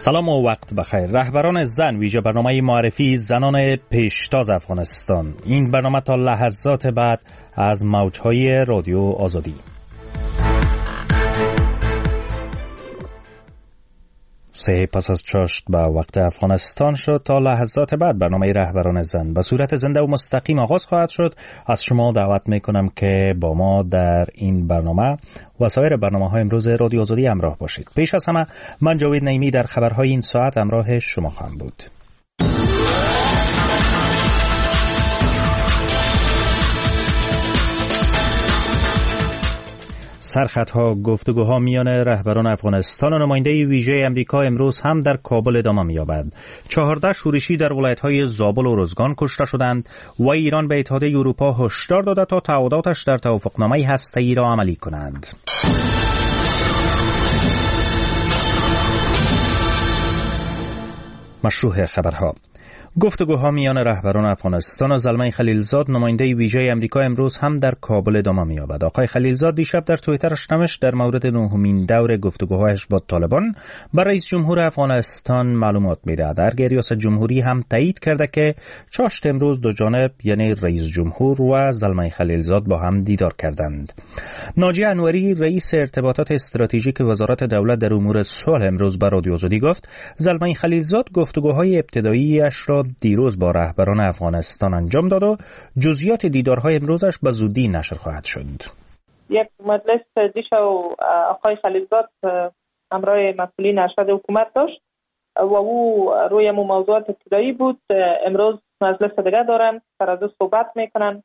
سلام و وقت بخیر. رهبران زن ویژه برنامه معرفی زنان پیشتاز افغانستان. این برنامه تا لحظات بعد از موجهای رادیو آزادی. سه پس از چاشت به وقت افغانستان شد. تا لحظات بعد برنامه رهبران زن به صورت زنده و مستقیم آغاز خواهد شد. از شما دعوت میکنم که با ما در این برنامه و سایر برنامه‌های امروز رادیو آزادی همراه باشید. پیش از همه من جاوید نعیمی در خبرهای این ساعت همراه شما خواهم بود. سرخطها گفتگوها میان رهبران افغانستان و نماینده ویژه امریکا امروز هم در کابل ادامه می‌یابد. 14 شورشی در ولایت‌های زابل و روزگان کشته شدند و ایران به اتحادیه اروپا هشدار داده تا تعهداتش در توافقنامه هسته‌ای را عملی کند. مشروع خبرها. گفتگوها میان رهبران افغانستان و زلمه خلیلزاد نماینده ویژه امریکا امروز هم در کابل ادامه می‌یابد. آقای خلیلزاد دیشب در توییترش نوشت در مورد نهمین دور گفتگوهایش با طالبان با رئیس جمهور افغانستان معلومات می‌دهد. در ریاست جمهوری هم تایید کرده که چاشت امروز دو جانب یعنی رئیس جمهور و زلمه خلیلزاد با هم دیدار کردند. ناجی انوری رئیس ارتباطات استراتژیک وزارت دولت در امور صلح امروز به رادیو آزادی گفت زلمه خلیلزاد گفتگوهای ابتدایی‌اش را دیروز با رهبران افغانستان انجام داد و جزئیات دیدارهای امروزش به زودی نشر خواهد شد. یک مجلس دیشب آقای خلیلزاد همراه مسئولین ارشد حکومت داشت و او روی موضوعات ابتدایی بود. امروز مجلس دیگه دارن، سر از صحبت میکنن.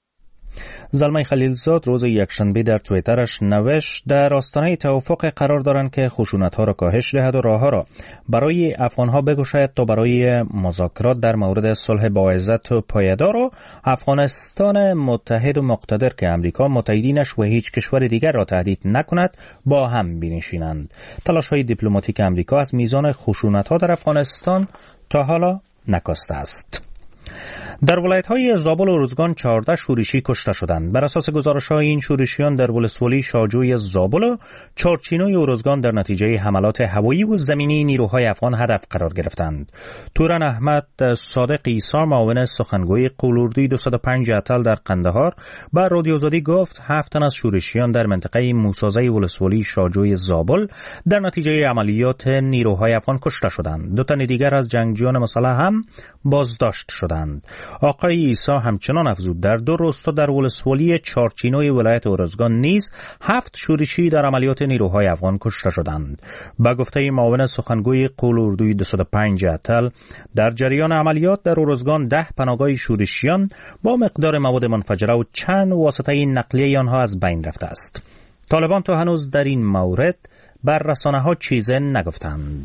زلمه خلیلزاد روز یکشنبه در توییترش نوشت در آستانه توافق قرار دارند که خشونت‌ها را کاهش دهد و راه‌ها را برای افغان‌ها بگشاید تا برای مذاکرات در مورد صلح باعزت و پایدار و افغانستان متحد و مقتدر که امریکا متحدینش و هیچ کشور دیگر را تهدید نکند با هم بنشینند. تلاش‌های دیپلماتیک امریکا از میزان خشونت‌ها در افغانستان تا حالا نکاسته است. در ولایت‌های زابل و روزگان 14 شورشی کشته شدند. بر اساس گزارش‌های این شورشیان در ولسوالی شاجوی زابل و چارچینوی و روزگان در نتیجه حملات هوایی و زمینی نیروهای افغان هدف قرار گرفتند. توران احمد صادق عیسی معاون سخنگوی قولوردوی 205 اتل در قندهار با رادیو آزادی گفت 7 تن از شورشیان در منطقه موسازی ولسوالی شاجوی زابل در نتیجه عملیات نیروهای افغان کشته شدند. 2 تن دیگر از جنگجویان مسلح هم بازداشت شدند. آقای عیسی همچنان افزود در 2 روستا در ولسوالی چارچینوی ولایت اورزگان نیز 7 شورشی در عملیات نیروهای افغان کشته شدند. با گفته معاون سخنگوی قولوردوی 205 اتل در جریان عملیات در اورزگان 10 پناهگاه شورشیان با مقدار مواد منفجره و چند واسطه نقلیه آنها از بین رفته است. طالبان تا هنوز در این مورد بر رسانه‌ها چیزی نگفتند.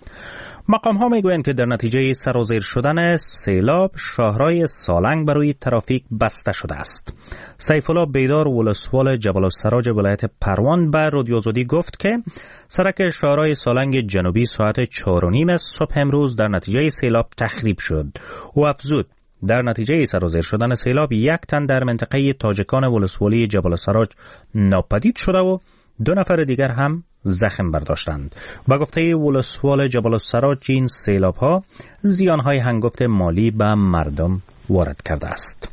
مقام ها میگویند که در نتیجه سرازیر شدن سیلاب شاهرای سالنگ برای ترافیک بسته شده است. سیف الله بیدار ولسوال جبل السراج ولایت پروان به رادیو آزادی گفت که سرک شاهرای سالنگ جنوبی ساعت 4:30 صبح امروز در نتیجه سیلاب تخریب شد. او افزود در نتیجه سرازیر شدن سیلاب 1 تن در منطقه تاجکان ولسوالی جبل السراج ناپدید شده و 2 نفر دیگر هم زخم برداشتند. با گفته ولسوال جبل السراج این سیلاب ها زیانهای هنگفت مالی به مردم وارد کرده است.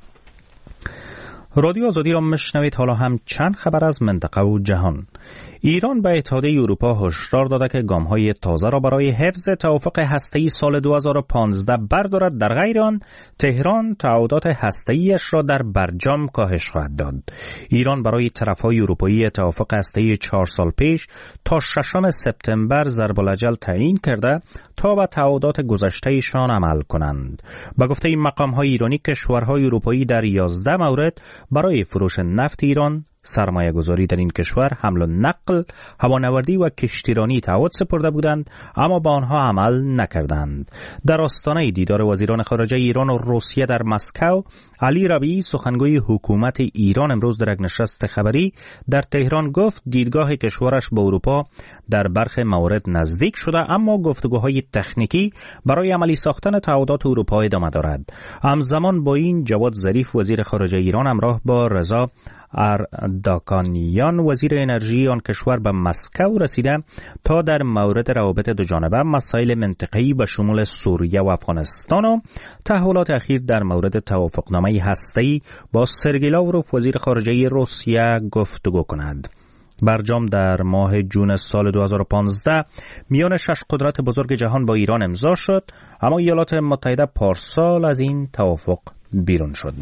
رادیو آزادی را میشنوید. حالا هم چند خبر از منطقه و جهان. ایران به اتحادیه اروپا هشدار داده که گام‌های تازه را برای حفظ توافق هسته‌ای سال 2015 بردارد. در غیر آن تهران تعهدات هسته‌ایش را در برجام کاهش خواهد داد. ایران برای طرف‌های اروپایی توافق هسته‌ای 4 سال پیش تا 6 سپتامبر ضرب الاجل تعیین کرده تا به تعهدات گذشته‌شان عمل کنند. با گفته این مقام‌های ایرانی کشورهای اروپایی در 11 مورد برای فروش نفت ایران سرمایه گذاری در این کشور، حمل و نقل، هوانوردی و کشتیرانی تعهد سپرده بودند اما با آنها عمل نکردند. در آستانه دیدار وزیران خارجه ایران و روسیه در مسکو، علی ربیعی سخنگوی حکومت ایران امروز در یک نشست خبری در تهران گفت دیدگاه کشورش با اروپا در برخی موارد نزدیک شده اما گفتگوهای تکنیکی برای عملی ساختن تعهدات اروپا ادامه دارد. همزمان با این جواد ظریف وزیر خارجه ایران همراه با رضا اردکانیان وزیر انرژی آن کشور به مسکو رسیده تا در مورد روابط دو جانبه، مسائل منطقه‌ای به شمول سوریه و افغانستان و تحولات اخیر در مورد توافقنامه هسته‌ای با سرگئی لاوروف وزیر خارجه روسیه گفتگو کند. برجام در ماه جون سال 2015 میان 6 قدرت بزرگ جهان با ایران امضا شد، اما ایالات متحده پارسال از این توافق بیرون شد.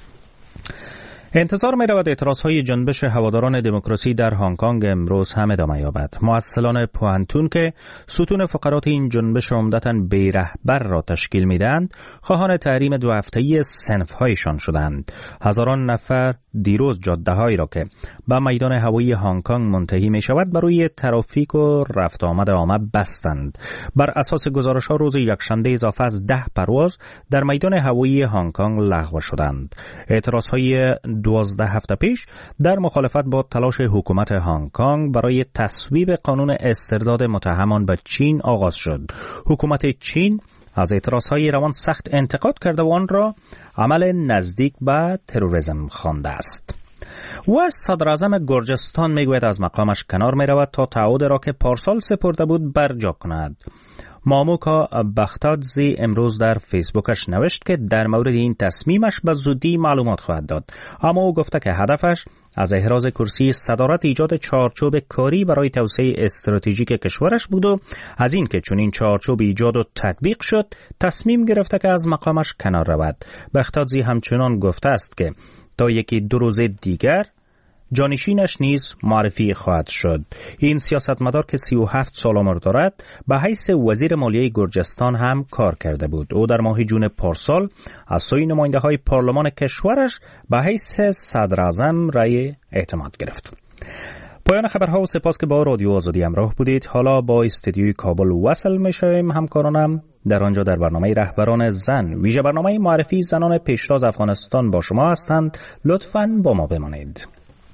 انتظار می رود اعتراضهای جنبش هواداران دموکراسی در هنگ کنگ امروز هم ادامه یابد. مؤسسان پوهنتون که ستون فقرات این جنبش عمدتاً بی رهبر را تشکیل میدهند، خواهان تحریم 2 هفته‌ای صنف‌هایشان شدند. هزاران نفر دیروز جاده‌هایی را که به میدان هوایی هنگ کنگ منتهی می شود برای ترافیک و رفت آمد عامه بستند. بر اساس گزارش‌ها روز یکشنبه اضافه از 10 پرواز در میدان هوایی هنگ کنگ لغو شدند. اعتراضهای 12 هفته پیش در مخالفت با تلاش حکومت هنگ کنگ برای تصویب قانون استرداد متهمان به چین آغاز شد. حکومت چین از اعتراضهای روان سخت انتقاد کرده و آن را عمل نزدیک به تروریسم خوانده است. و صدر اعظم گرجستان میگوید از مقامش کنار می رود تا تعهد را که پارسال سپرده بود برجا کند. ماموکا بختادزی امروز در فیسبوکش نوشت که در مورد این تصمیمش به زودی معلومات خواهد داد، اما او گفته که هدفش از احراز کرسی صدارت ایجاد چارچوب کاری برای توسعه استراتژیک کشورش بود و از این که چون این چارچوب ایجاد و تطبیق شد تصمیم گرفته که از مقامش کنار رود. بختادزی همچنان گفته است که تا 1-2 روز دیگر جانشینش نیز معرفی خواهد شد. این سیاستمدار که 37 سال عمر دارد به حیث وزیر مالیه گرجستان هم کار کرده بود. او در ماه جون پارسال از سوی نماینده‌های پارلمان کشورش به حیث صدر اعظم رأی اعتماد گرفت. پایان خبرها و سپاس که با رادیو آزادی همراه بودید. حالا با استودیوی کابل وصل میشویم. همکارانم در آنجا در برنامه رهبران زن، ویژه برنامه معرفی زنان پیشتاز افغانستان با شما هستند. لطفاً با ما بمانید.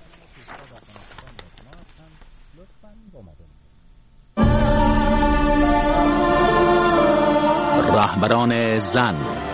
رهبران زن.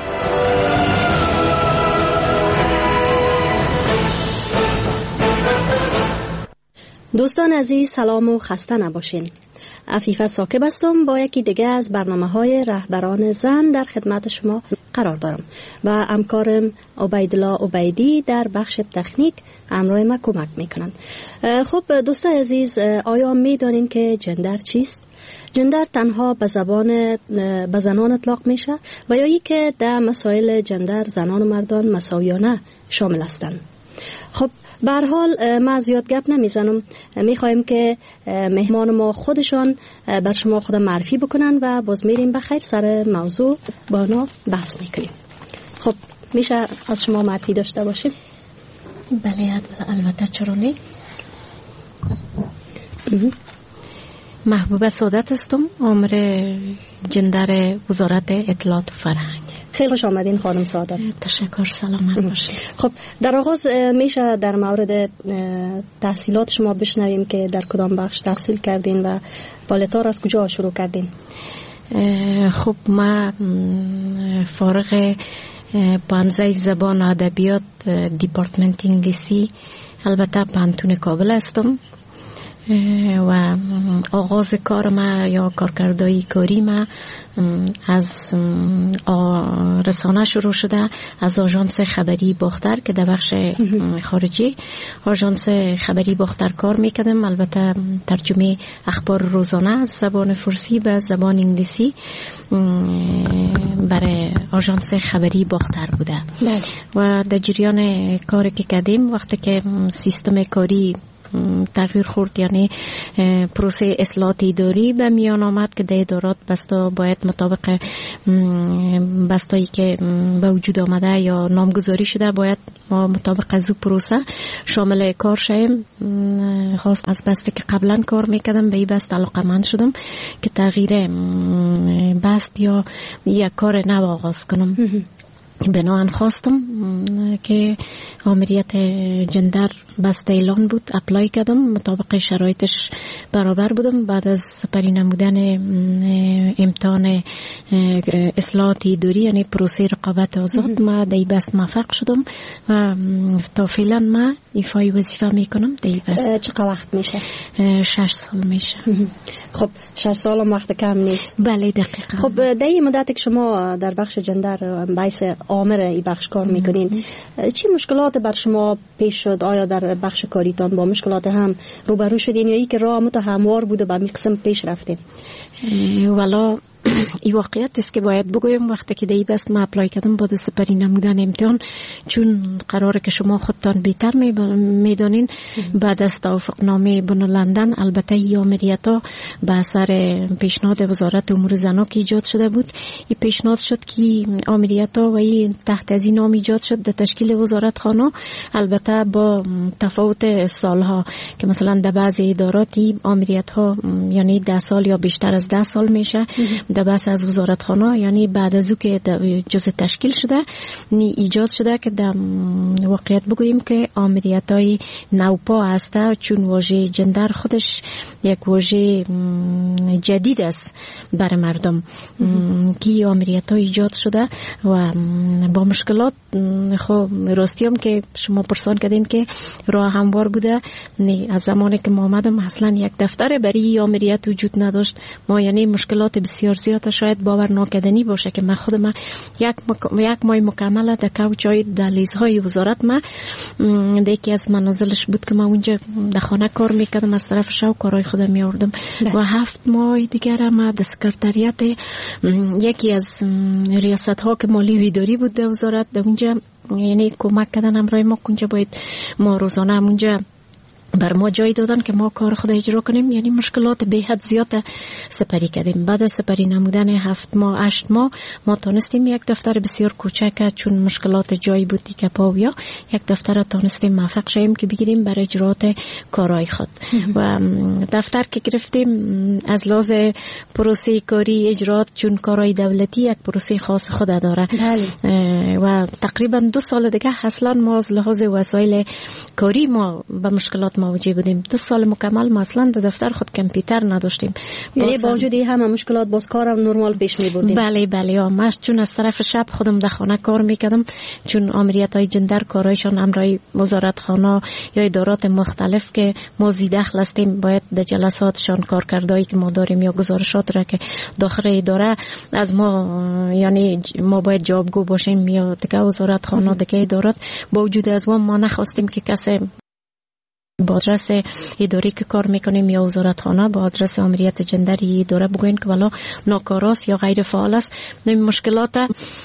دوستان عزیز سلام و خسته نباشین. عفیفه ساکب هستم با یکی دیگه از برنامه‌های رهبران زن در خدمت شما قرار دارم و همکارم عبیدالله عبیدی در بخش تکنیک همراه ما کمک میکنن. خب دوستان عزیز، آیا میدانین که جندر چیست؟ جندر تنها به زنان اطلاق میشه و یا ای که در مسائل جندر زنان و مردان مساویانه شامل هستند. خب به هر حال ما زیاد گپ نمیزنم، میخوایم که مهمان ما خودشان بر شما خود معرفی بکنن و باز میریم بخیر سر موضوع با اونا بحث میکنیم. خب میشه از شما معرفی داشته باشیم؟ بله البته، چرا نه. محبوبه سعادت هستم، آمر جندر وزارت اطلاعات و فرهنگ. خیلی خوش آمدین خانم سعادت. تشکر، سلامت باشید. خب در آغاز میشه در مورد تحصیلات شما بشنویم که در کدام بخش تحصیل کردین و بالاتر از کجا شروع کردین؟ خب ما فارغ پانزه زبان و ادبیات دیپارتمنت انگلیسی البته پانتون کابل هستم و آغاز کار ما یا کارکردهای کاری ما از رسانه شروع شده، از آژانس خبری باختر که در بخش خارجی آژانس خبری باختر کار میکردم. البته ترجمه اخبار روزانه از زبان فارسی به زبان انگلیسی برای آژانس خبری باختر بوده. و در جریان کاری که کردیم وقتی که سیستم کاری تغییر خورد، یعنی پروسه اصلاحات اداری به میان آمد که در ادارات بستا باید مطابق بستایی که به وجود آمده یا نامگذاری شده باید ما مطابق از او پروسه شامل کار شیم. خواست از بسته که قبلا کار میکردم به این بست علاقمند شدم که تغییر بست یا یک کار نو آغاز کنم. بناهن خواستم که آمریت جندر بسته اعلان بود، اپلای کردم، مطابق شرایطش برابر بودم. بعد از سپری نمودن امتحان اصلاحات اداری یعنی پروسه رقابت آزاد ما دی بس موفق شدم و تا فعلا ما ایفای وظیفه میکنم دی بس. چقدر وقت میشه؟ 6 سال میشه. خب 6 سال هم وقت کم نیست. بله دقیقاً. خب دی مدت که شما در بخش جندر باعث عامر ای بخش کار میکنین، چی مشکلات بر شما پیش شد؟ آیا در بخش کاریتان با مشکلات هم روبرو شدین یا ای که راه هموار بوده به می قسم پیش رفتین؟ والا این واقعیت است که باید بگویم وقتی که دی بس ما اپلای کردم با سپری نمودن امتحان، چون قراره که شما خودتان بهتر میدانین، بعد از توافق نامه بن لندن البته این آمریتا به اثر پیشنهاد وزارت امور زنان که ایجاد شده بود، این پیشنهاد شد که آمریتا و این تحت از این نام ایجاد شد در تشکیل وزارت خانه، البته با تفاوت سالها که مثلا در بعضی اداراتی آمریتا یعنی 10 سال یا بیشتر از 10 سال میشه، در بحث از وزارتخانه یعنی بعد از او که جزء تشکیل شده ایجاد شده که در واقعیت بگوییم که آمریتای نوپا هسته، چون واژه جندر خودش یک واژه جدید است برای مردم که آمریتا ایجاد شده و با مشکلات. خب راستیم که شما پرسان کردین که راه هموار بوده، نه از زمانی که ما آمدم اصلا یک دفتر برای آمریت وجود نداشت. ما یعنی مشکلات بسیار زیاد شاید باور ناکردنی باشه که من خودم یک ماه مکمل در کوچای دهلیزهای وزارت ما یکی از منازلش بود که ما اونجا در خانه کار میکردم، از طرف شب کارهای خودم میاوردم و 7 ماه دیگر ما در سکرتریات یکی از ریاست ها که مالی و اداری بود در وزارت در اونجا یعنی کمک کردن همراه ما، اونجا باید ما روزانه اونجا بر ما جای دادن که ما کار خود اجرا کنیم، یعنی مشکلات به حد زیاد سپری کردیم. بعد از سپری نمودن 7 ماه 8 ماه ما تونستیم یک دفتر بسیار کوچک، چون مشکلات جایی بود که پاویا یک دفتر تونستیم موفق شیم که بگیریم برای اجرات کارهای خود. و دفتر که گرفتیم از لحاظ پروسه کاری اجرات، چون کارهای دولتی یک پروسه خاص خود داره و تقریبا 2 سال دیگه اصلا ما از لحاظ وسایل کاری ما به مشکلات مواجه بودیم. 2 سال مکمل ما اصلا در دفتر خود کامپیوتر نداشتیم، یعنی با وجود همه مشکلات باز کارم نرمال پیش می بردیم. بله من چون از طرف شب خودم در خانه کار میکردم، چون آمریتای جندر کارایشان امرای وزارت خانه یا ادارات مختلف که ما زیدخل هستیم باید در جلساتشان کارکردهایی که ما داریم یا گزارشات را که داخل اداره از ما یعنی ما باید جوابگو باشیم یا دیگه وزارت خانه دیگه ادارات، با وجود از ما نخواستیم که کسی با آدرس اداری که کار میکنیم یا وزارتخانه با آدرس آمریت جندری اداره بگوین که والا ناکاراست یا غیر فعال است. مشکلات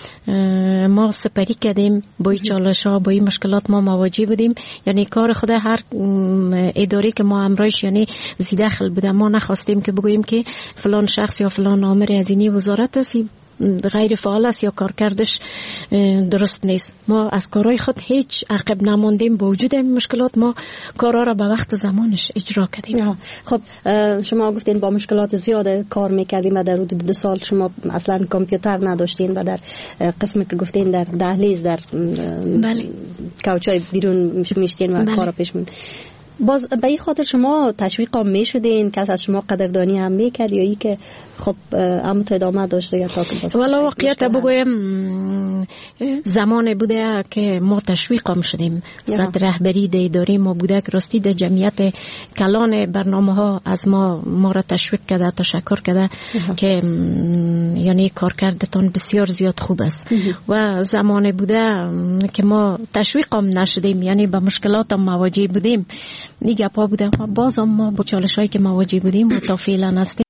ما سپری کردیم، با این چالش ها با این مشکلات ما مواجه بودیم، یعنی کار خود هر اداری که ما امرایش یعنی زیدخل بوده، ما نخواستیم که بگوییم که فلان شخص یا فلان آمر از اینی وزارت است غیر فعال است یا کارکردش درست نیست. ما از کارهای خود هیچ عقب نماندیم، با وجود این مشکلات ما کارها را به وقت زمانش اجرا کردیم. خب شما گفتین با مشکلات زیاد کار میکردیم و در حدود 2 سال شما اصلا کامپیوتر نداشتین و در قسمی که گفتین در دهلیز در کوچای بیرون میشتین و کارا پیش می‌رفت. باز به این خاطر شما تشویق هم میشدین، کس از شما قدردانی هم میکرد یا ای که خب اما تو ادامه داشته یا تا که باز والا واقعیت بگویم زمان بوده که ما تشویق هم شدیم، صد رهبری ده اداری ما بوده که راستی ده جمعیت کلان برنامه ها از ما را تشویق کرده، تشکر کرده که یعنی کار کردتان بسیار زیاد خوب است. و زمان بوده که ما تشویق هم نشدیم، یعنی با مشکلات هم مواجه بودیم، دیگه پا بودم باز هم ما با چالش هایی که مواجه بودیم و تا فعلا هستیم.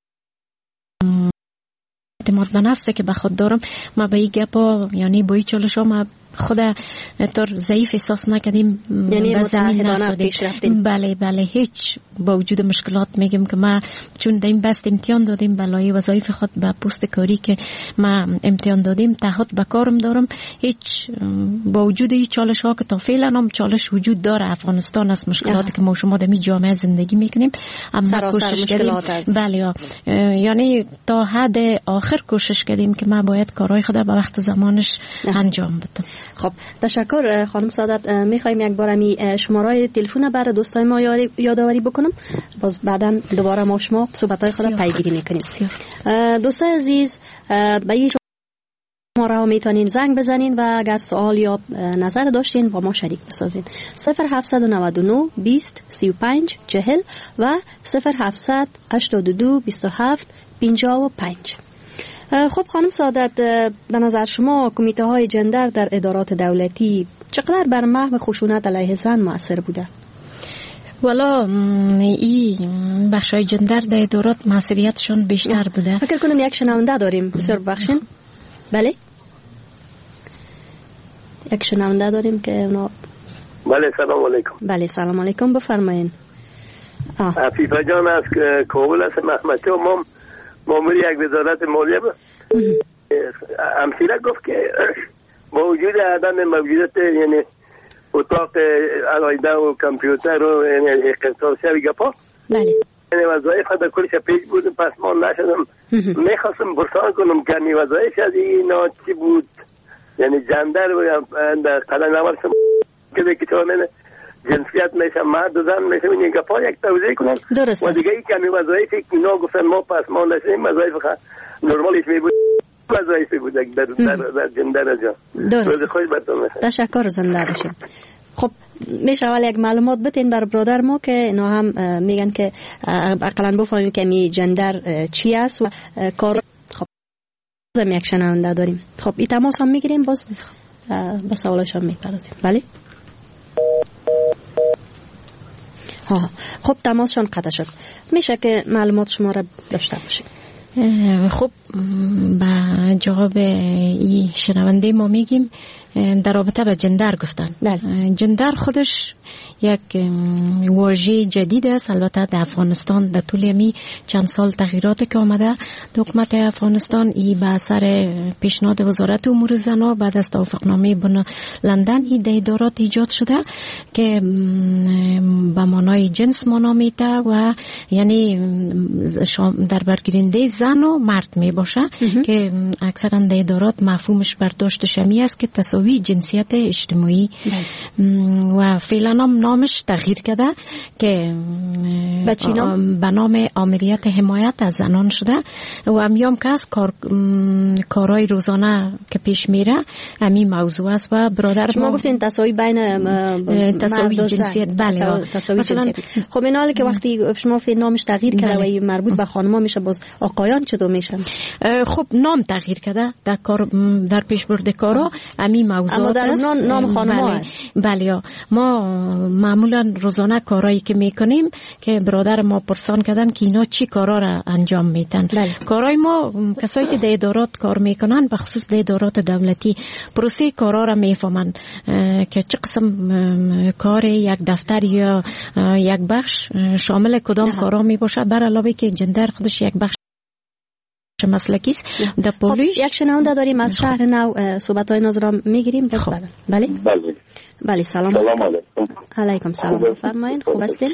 اعتماد به نفسه که بخواد دارم ما به این گپا یعنی با این چالش ها ما خود طور ضعیف احساس نکردیم، یعنی متحدانه پیش رفتیم. بله هیچ با وجود مشکلات میگم که ما چون دیم بست امتحان دادیم بالای وظایف خود به پست کاری که ما امتحان دادیم تعهد به کارم دارم. هیچ با وجود این چالش ها که تا فعلا هم چالش وجود داره افغانستان از مشکلاتی که ما شما در می جامعه زندگی میکنیم، اما کوشش کردیم بله یعنی تا حد آخر کوشش کردیم که ما باید کارهای خود به وقت زمانش انجام بدم. خب تشکر خانم سعادت. میخوایم یک بار می شماره تلفن برای دوستای ما یادآوری بکنم، باز بعدا دوباره ما شما صحبت‌های خود پیگیری میکنیم. دوستای عزیز به این شماره ها میتونین زنگ بزنین و اگر سوال یا نظر داشتین با ما شریک بسازین. 0799 20 35 40 و 0782 27 55. خب خانم سعادت، به نظر شما کمیته های جندر در ادارات دولتی چقدر بر محو خشونت علیه زن مؤثر بوده؟ والا این بخشای جندر در ادارات مسئولیتشون بیشتر بوده. فکر کنم یک شنونده داریم. بسیار ببخشید. بله یک شنونده داریم که اونا. بله سلام علیکم. بله سلام علیکم، بفرمایید. عفیفه جان از کابل است. محمد ما مامور یک وزارت مالیه امثله گفت که با وجود عدم موجودیت یعنی اتاق علایده و کامپیوتر و یعنی اختصاصی و گپا بله یعنی وظایف خود کلش پیش بودم، پس ما نشدم. میخواستم برسان کنم که این وظایف از اینا چی بود، یعنی جندر و در قلن نورسم که چونه جنسیت میشه مرد و زن میشه این گپا یک توضیح کنم. درست و دیگه ای که همین وظایفی که اینا گفتن ما پس ما نشدیم وظایف نرمالیش می بود وظایفی بود در جندر جا. درست. خوش برتون میشه. تشکر، زنده باشید. خب میشه اول یک معلومات بتین بر برادر ما که اینا هم میگن که اقلا بفهمیم که می جندر چی است و کار. خب زم یک شنونده داریم. خب این تماس هم میگیریم، باز به سوالش هم میپردازیم. بله خب تماسشون قطع شد. میشه که معلومات شما را داشته باشید. خب با جواب این شنونده ما میگیم در رابطه با جندر گفتن. جندر خودش یک واژه جدید است. البته در افغانستان در طول می چند سال تغییراتی که آمده در حکومت افغانستان ای به اثر پیشنهاد وزارت امور زنان بعد از توافقنامه بن لندن ای در ادارات ایجاد شده که به معنای جنس منامیده و یعنی در برگیرنده زن و مرد می باشه که اکثرا در ادارات مفهومش برداشت شمی است که تساوی جنسیت اجتماعی و فعلا هم نامش تغییر کرده که به نام آمریت حمایت از زنان شده و همیام که از کارهای روزانه که پیش میره همین موضوع است و برادر شما گفتین تساوی بین تساوی جنسیت. بله تساوی جنسیت. خب این حالی که وقتی شما گفتین نامش تغییر کرده و این مربوط به خانم‌ها میشه، باز آقایان چطور میشن؟ خب نام تغییر کرده در پیشبرد کارا همین موضوع است. نام خانم‌ها است. بله ما معمولا روزانه کارهایی که میکنیم که برادر ما پرسان کردن که اینا چی کارا را انجام میدن. کارهای ما کسایی که در ادارات کار میکنن به خصوص در ادارات دولتی پروسه کارا را میفهمن که چه قسم کار یک دفتر یا یک بخش شامل کدام کارا میباشه، بر علاوه که جندر خودش یک بخش مسلکی است. در پولیس یک شنونده داریم از شهر نو، صحبت‌های ناظران میگیریم. بله بله سلام علیکم. علیکم سلام، بفرمایید. خوب هستین؟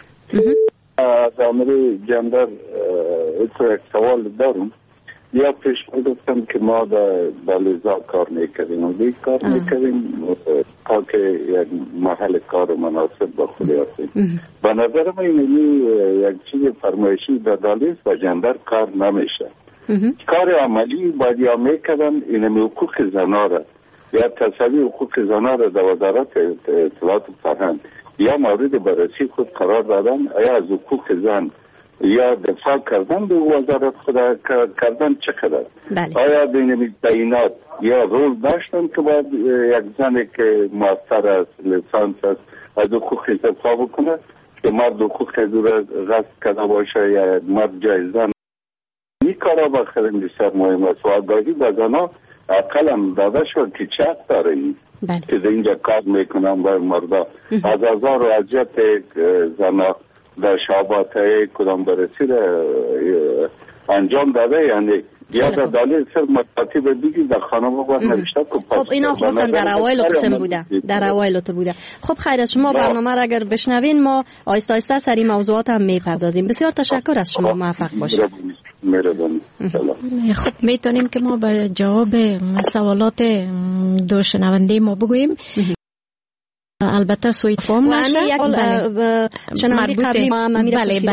در مورد جندر یک سوال دارم. یا پیش گفتم که ما در بلوزا کار میکردیم و دیگه کار میکردیم تا که یک محل کار مناسب با خود هستیم. به نظر من یک چیز فرمایشی در دالیز و جندر کار نمیشه. کار عملی باید یا میکردن این حقوق زنها را یا تصوی حقوق زنها را در وزارت اطلاعات و فرهنگ یا مورد بررسی خود قرار دادن، یا از حقوق زن یا دفاع کردن به وزارت خود کردن چقدر. آیا بین تعیینات یا رول داشتن که باید یک زنی که ماستر است لیسانس است از حقوق دفاع بکنه که مرد حقوق دور غصب کرده باشه یا مرد جایزن. این کارا بخیرم بسیار مهم است و آگاهی به زنها اقل هم داده شد که چه حق داره این که در اینجا کار میکنم با مردا از آزار و اذیت زنها در شعبات کدام بررسی را انجام داده، یعنی یا در دلیل صرف مطالب دیگه در خانم باید نوشته که خب اینا گفتن در اوایل قسم بوده، در اوایل تو بوده. خب خیر از شما برنامه را اگر بشنوین ما آیسته آیسته سری موضوعات هم میپردازیم. بسیار تشکر از شما، موفق باشید. مهربانی. خب میتونیم که ما به جواب سوالات دو شنونده ما بگوییم. البته سویت فهم نشه شنونده قبلی ما هم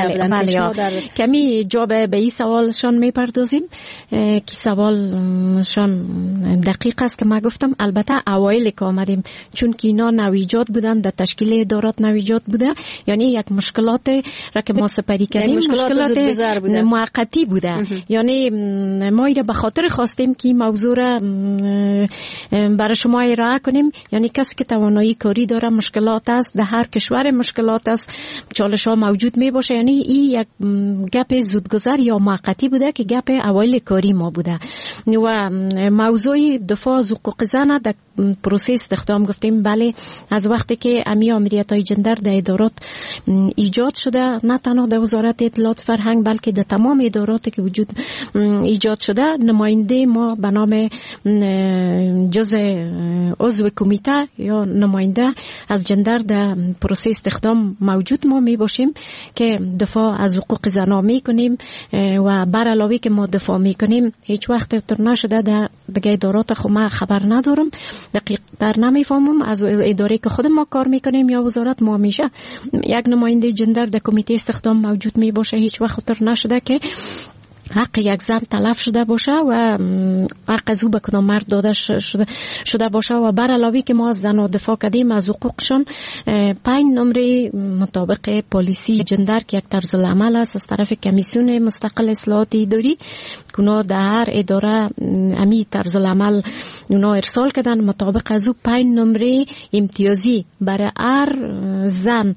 کمی جواب به این سوالشان میپردازیم که سوالشان دقیق است که ما گفتم. البته اوایل که آمدیم چون که اینا نویجات بودن، در تشکیل ادارات نویجات بوده، یعنی یک مشکلات را که ما سپری کردیم مشکلات موقتی بوده. یعنی ما ایره به خاطر خواستیم که موضوع را برای شما ارائه کنیم. یعنی کسی که توانایی کاری داره مشکلات است، در هر کشور مشکلات است، چالش ها موجود می باشه. یعنی این یک گپ زودگذر یا موقتی بوده که گپ اوایل کاری ما بوده. و موضوع دفاع از حقوق زن در پروسه استخدام گفتیم بله، از وقتی که امنیت های جندر در ادارات ایجاد شده، نه تنها در وزارت اطلاعات فرهنگ بلکه در تمام ادارات که وجود ایجاد شده، نماینده ما به نام جز عضو کمیته یا نماینده از جندر در پروسه استخدام موجود ما می باشیم که دفاع از حقوق زنان می کنیم و بر علاوه که ما دفاع می کنیم هیچ وقت تر نشده در دیگه ادارات خود ما خبر ندارم، دقیق تر نمیفهمم از اداره که خود ما کار میکنیم یا وزارت ما میشه یک نماینده جندر در کمیته استخدام موجود می باشه. هیچ وقت تر نشده که حق یک زن تلف شده باشه و حق از او به کدام مرد داده شده باشه. و بر علاوه که ما از زنان دفاع کردیم از حقوقشان، 5 نمره مطابق پالیسی جندر که یک طرز العمل است از طرف کمیسیون مستقل اصلاحات اداری که اونا در هر اداره امی طرز العمل اونا ارسال کردن، مطابق از او 5 نمره امتیازی برای هر زن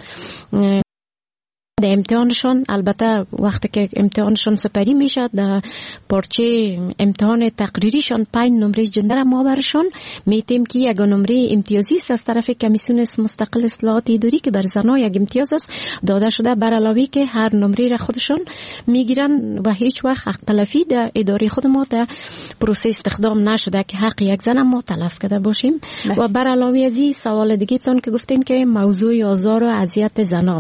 در امتحانشان. البته وقتی که امتحانشان سپری میشه در پارچه امتحان تقریریشان 5 نمره جندر ما برشان میتیم که یک نمره امتیازی است از طرف کمیسیون مستقل اصلاحات اداری که بر زنها یک امتیاز است داده شده، بر علاوه که هر نمره را خودشان میگیرن و هیچ وقت حق تلفی در اداره خود ما در پروسه استخدام نشده که حق یک زن ما تلف کرده باشیم. و بر علاوه از این سوال دیگه تون که گفتین که موضوع آزار و اذیت زنان،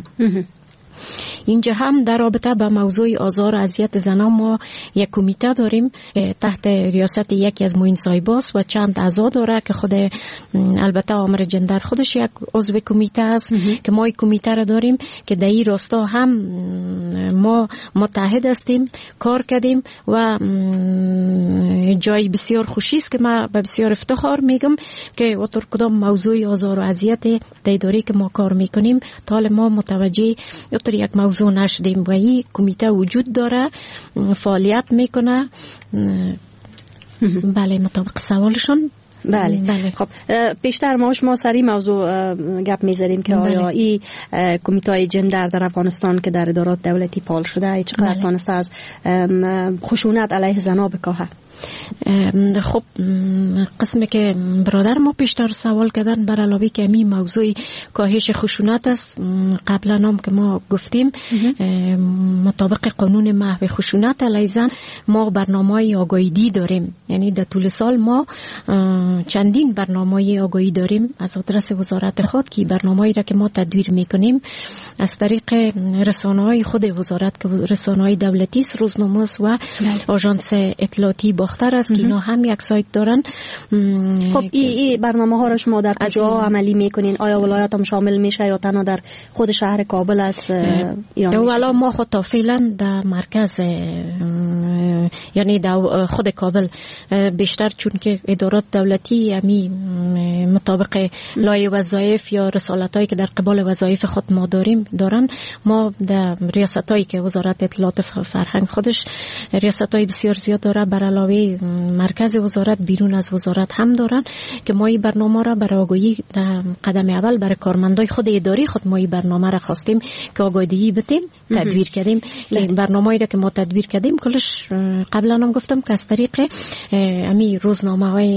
اینجا هم در رابطه با موضوع آزار و اذیت زنان ما یک کمیته داریم تحت ریاست یکی از معین صاحباست و چند اعضا داره که خود البته آمر جندر خودش یک عضو کمیته است که ما یک کمیته را داریم که در این راستا هم ما متحد هستیم، کار کردیم و جای بسیار خوشی است که ما به بسیار افتخار میگم که اطور کدام موضوع آزار و اذیت در اداره که ما کار میکنیم تا ما متوجه اطور یک موضوع نشدیم و این کمیته وجود داره، فعالیت میکنه. بله مطابق سوالشون. بله. خب بیشتر ما سری موضوع گپ میذاریم که آیا این کمیته جندر در افغانستان که در ادارات دولتی فعال شده چقدر تانسته از خشونت علیه زنان بکاهه؟ خب قسمی که برادر ما پیشتر سوال کردن بر علاوه که می موضوع کاهش خشونت است، قبلا هم که ما گفتیم مطابق قانون محو خشونت علیه زن ما برنامه‌های آگاهی داریم. یعنی در طول سال ما چندین برنامه‌های آگاهی داریم از آدرس وزارت خود که برنامه‌ای را که ما تدویر میکنیم از طریق رسانه‌های خود وزارت که رسانه‌های دولتی است، روزنامه است و آژانس اطلاعاتی باختر است که اینا هم یک سایت دارن. خب این برنامه ها را شما در کجا عملی میکنین؟ آیا ولایت هم شامل میشه یا تنها در خود شهر کابل است ایران؟ والا ما خود تا فعلا در مرکز یعنی در خود کابل بیشتر چون که ادارات دولتی یعنی مطابق لایحه وظایف یا رسالتایی که در قبال وظایف خود ما دارن ما در ریاستایی که وزارت اطلاعات فرهنگ خودش ریاستای بسیار زیاد داره، بر علاوه مرکز وزارت بیرون از وزارت هم دارن که ما این برنامه را برای آگاهی در قدم اول برای کارمندای خود اداری خود ما این برنامه را خواستیم که آگاهی بدیم، تدویر کردیم. این برنامه‌ای را که ما تدویر کردیم کلش قبلا هم گفتم که از طریق امی روزنامه‌های دولتی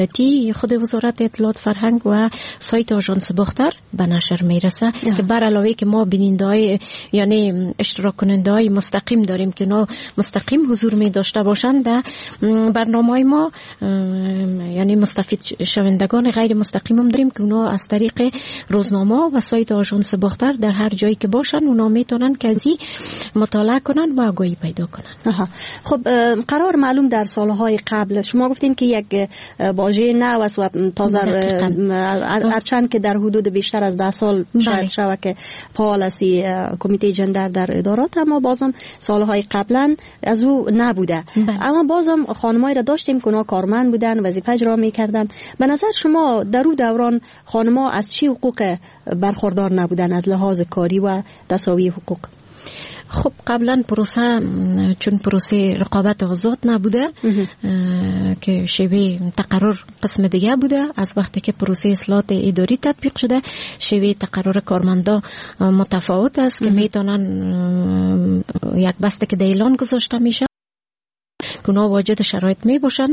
دولتی خود وزارت اطلاعات فرهنگ و سایت آژانس باختر به نشر میرسه که بر علاوه که ما بیننده‌های یعنی اشتراک کننده‌های مستقیم داریم که اونا مستقیم حضور می داشته باشند، در برنامه‌های ما یعنی مستفید شوندگان غیر مستقیم هم داریم که اونا از طریق روزنامه و سایت آژانس باختر در هر جایی که باشن اونا میتونن که ازی مطالعه کنن و آگاهی پیدا کنن. خب قرار معلوم در سالهای قبل شما گفتین که یک واژه نو است و تازه هرچند که در حدود بیشتر از 10 سال شاید شود که فعال است کمیته جندر در ادارات، اما بازم سالهای قبلا از او نبوده. اما بازم خانمایی را داشتیم که اونا کارمند بودن، وظیفه اجرا میکردن. به نظر شما در اون دوران خانم‌ها از چی حقوق برخوردار نبودن از لحاظ کاری و تساوی حقوق؟ خب قبلا پروسه چون پروسه رقابت آزاد نبوده که شیوه تقرر قسم دیگه بوده، از وقتی که پروسه اصلاحات اداری تطبیق شده شیوه تقرر کارمندا متفاوت است که میتونن یک بسته که اعلان گذاشته میشه که اونا واجد شرایط می باشن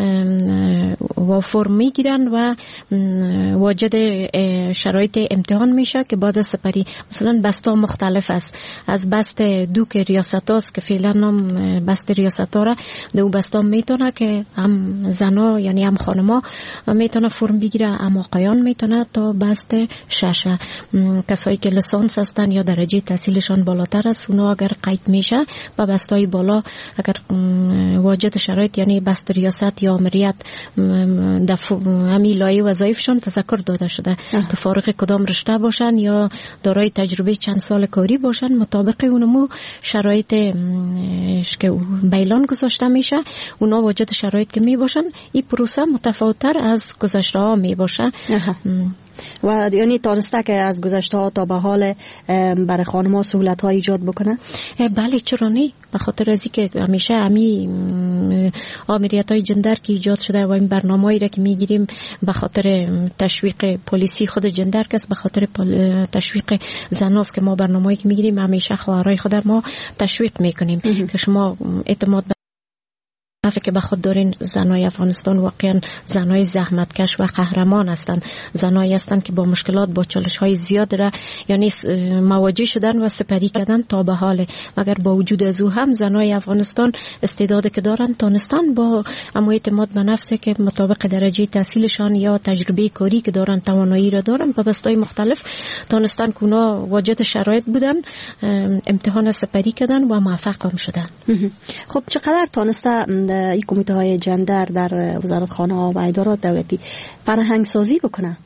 و فرم می گیرن و واجد شرایط امتحان میشه که بعد از سپری مثلا بسته مختلف است. از بسته دو که ریاست هاست که فعلا هم بسته ریاست ها را دو بسته میتونه که هم زنا یعنی هم خانما میتونه فرم بگیره، هم آقایان میتونه تا بسته 6. کسایی که لیسانس هستن یا درجه تحصیلشان بالاتر است اونا اگر قید میشه و بسته های بالا اگر واجد شرایط یعنی بست ریاست یا امریت همی لایه وظایفشان تذکر داده شده که فارغ کدام رشته باشن یا دارای تجربه چند سال کاری باشن مطابق اونمو شرایط که بیلان گذاشته میشه اونا واجد شرایط که می باشن. این پروسه متفاوت‌تر از گذشته ها می باشه و یعنی تانسته که از گذشته ها تا به حال برای خانم‌ها سهولت ها ایجاد بکنه؟ بله چرا نه، به خاطر ازی که همیشه همی آمریت های جندر که ایجاد شده و این برنامه‌ای را که میگیریم به خاطر تشویق پلیسی خود جندر کس به خاطر تشویق زناست که ما برنامه‌ای که میگیریم همیشه خواهرای خود ما تشویق میکنیم که شما اعتماد که به خود دارین. زنای افغانستان واقعا زنای زحمتکش و قهرمان هستند، زنایی هستند که با مشکلات با چالش‌های زیاد را یعنی مواجه شدن و سپری کردن تا به حال. مگر با وجود از او هم زنای افغانستان استعدادی که دارن تانستان با اما اعتماد به نفس که مطابق درجه تحصیلشان یا تجربه کاری که دارن توانایی را دارن با بستای مختلف تانستان که اونا واجد شرایط بودن امتحان سپری کردن و موفق هم شدن. خب چقدر تانسته این کمیته های جندر در وزارت خانه ها و ادارات دولتی فرهنگ سازی بکنه؟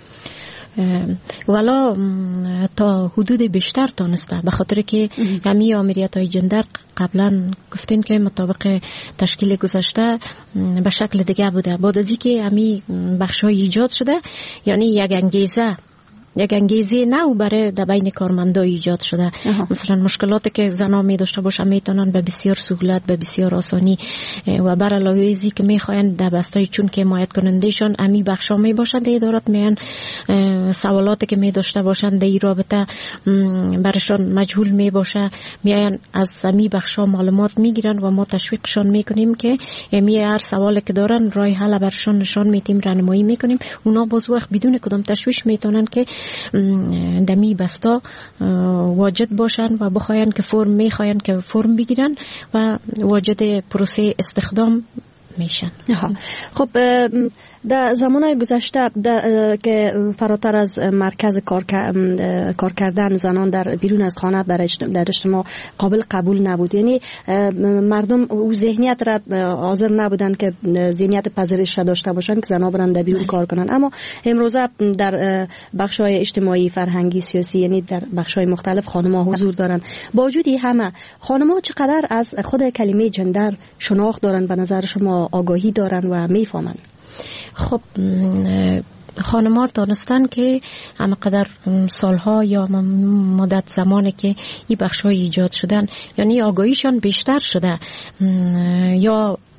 والا تا حدود بیشتر تانسته، به خاطر که همی آمریت های جندر قبلا گفتین که مطابق تشکیل گذشته به شکل دیگه بوده. بعد از اینکه همی بخش های ایجاد شده یعنی یک انگیزه نو برای در بین کارمندا ایجاد شده. مثلا مشکلاتی که زنا می داشته باشن میتونن به بسیار سهولت به بسیار آسانی و بر علاوه ازی که میخواین در بستای چون که حمایت کنندهشون امی بخشا می باشن در ادارات میان سوالاتی که می داشته باشن در این رابطه برشان مجهول می باشه میان از امی بخشا معلومات میگیرن و ما تشویقشان میکنیم که امی هر سوالی که دارن راه حل برشان نشان میدیم، راهنمایی میکنیم. اونا باز وقت بدون کدام تشویش میتونن که دمی بستا واجد باشن و بخواین که فرم میخواین که فرم بگیرن و واجد پروسه استخدام میشن. خب در زمانهای گذشته که فراتر از مرکز کار کردن زنان در بیرون از خانه در اجتماع قابل قبول نبود، یعنی مردم او ذهنیت را حاضر نبودن که ذهنیت پذیرش را داشته باشن که زنان برن در بیرون کار کنن. اما امروزه در بخش‌های اجتماعی، فرهنگی، سیاسی یعنی در بخش‌های مختلف خانم‌ها حضور دارن. با وجود همه خانم‌ها چقدر از خود کلمه جندر شناخت دارن به نظر شما، آگاهی دارن و میفهمن؟ خب خانم‌ها دانستن که همقدر سالها یا مدت زمانی که این بخش‌های ایجاد شدن یعنی آگاهیشان بیشتر شده یا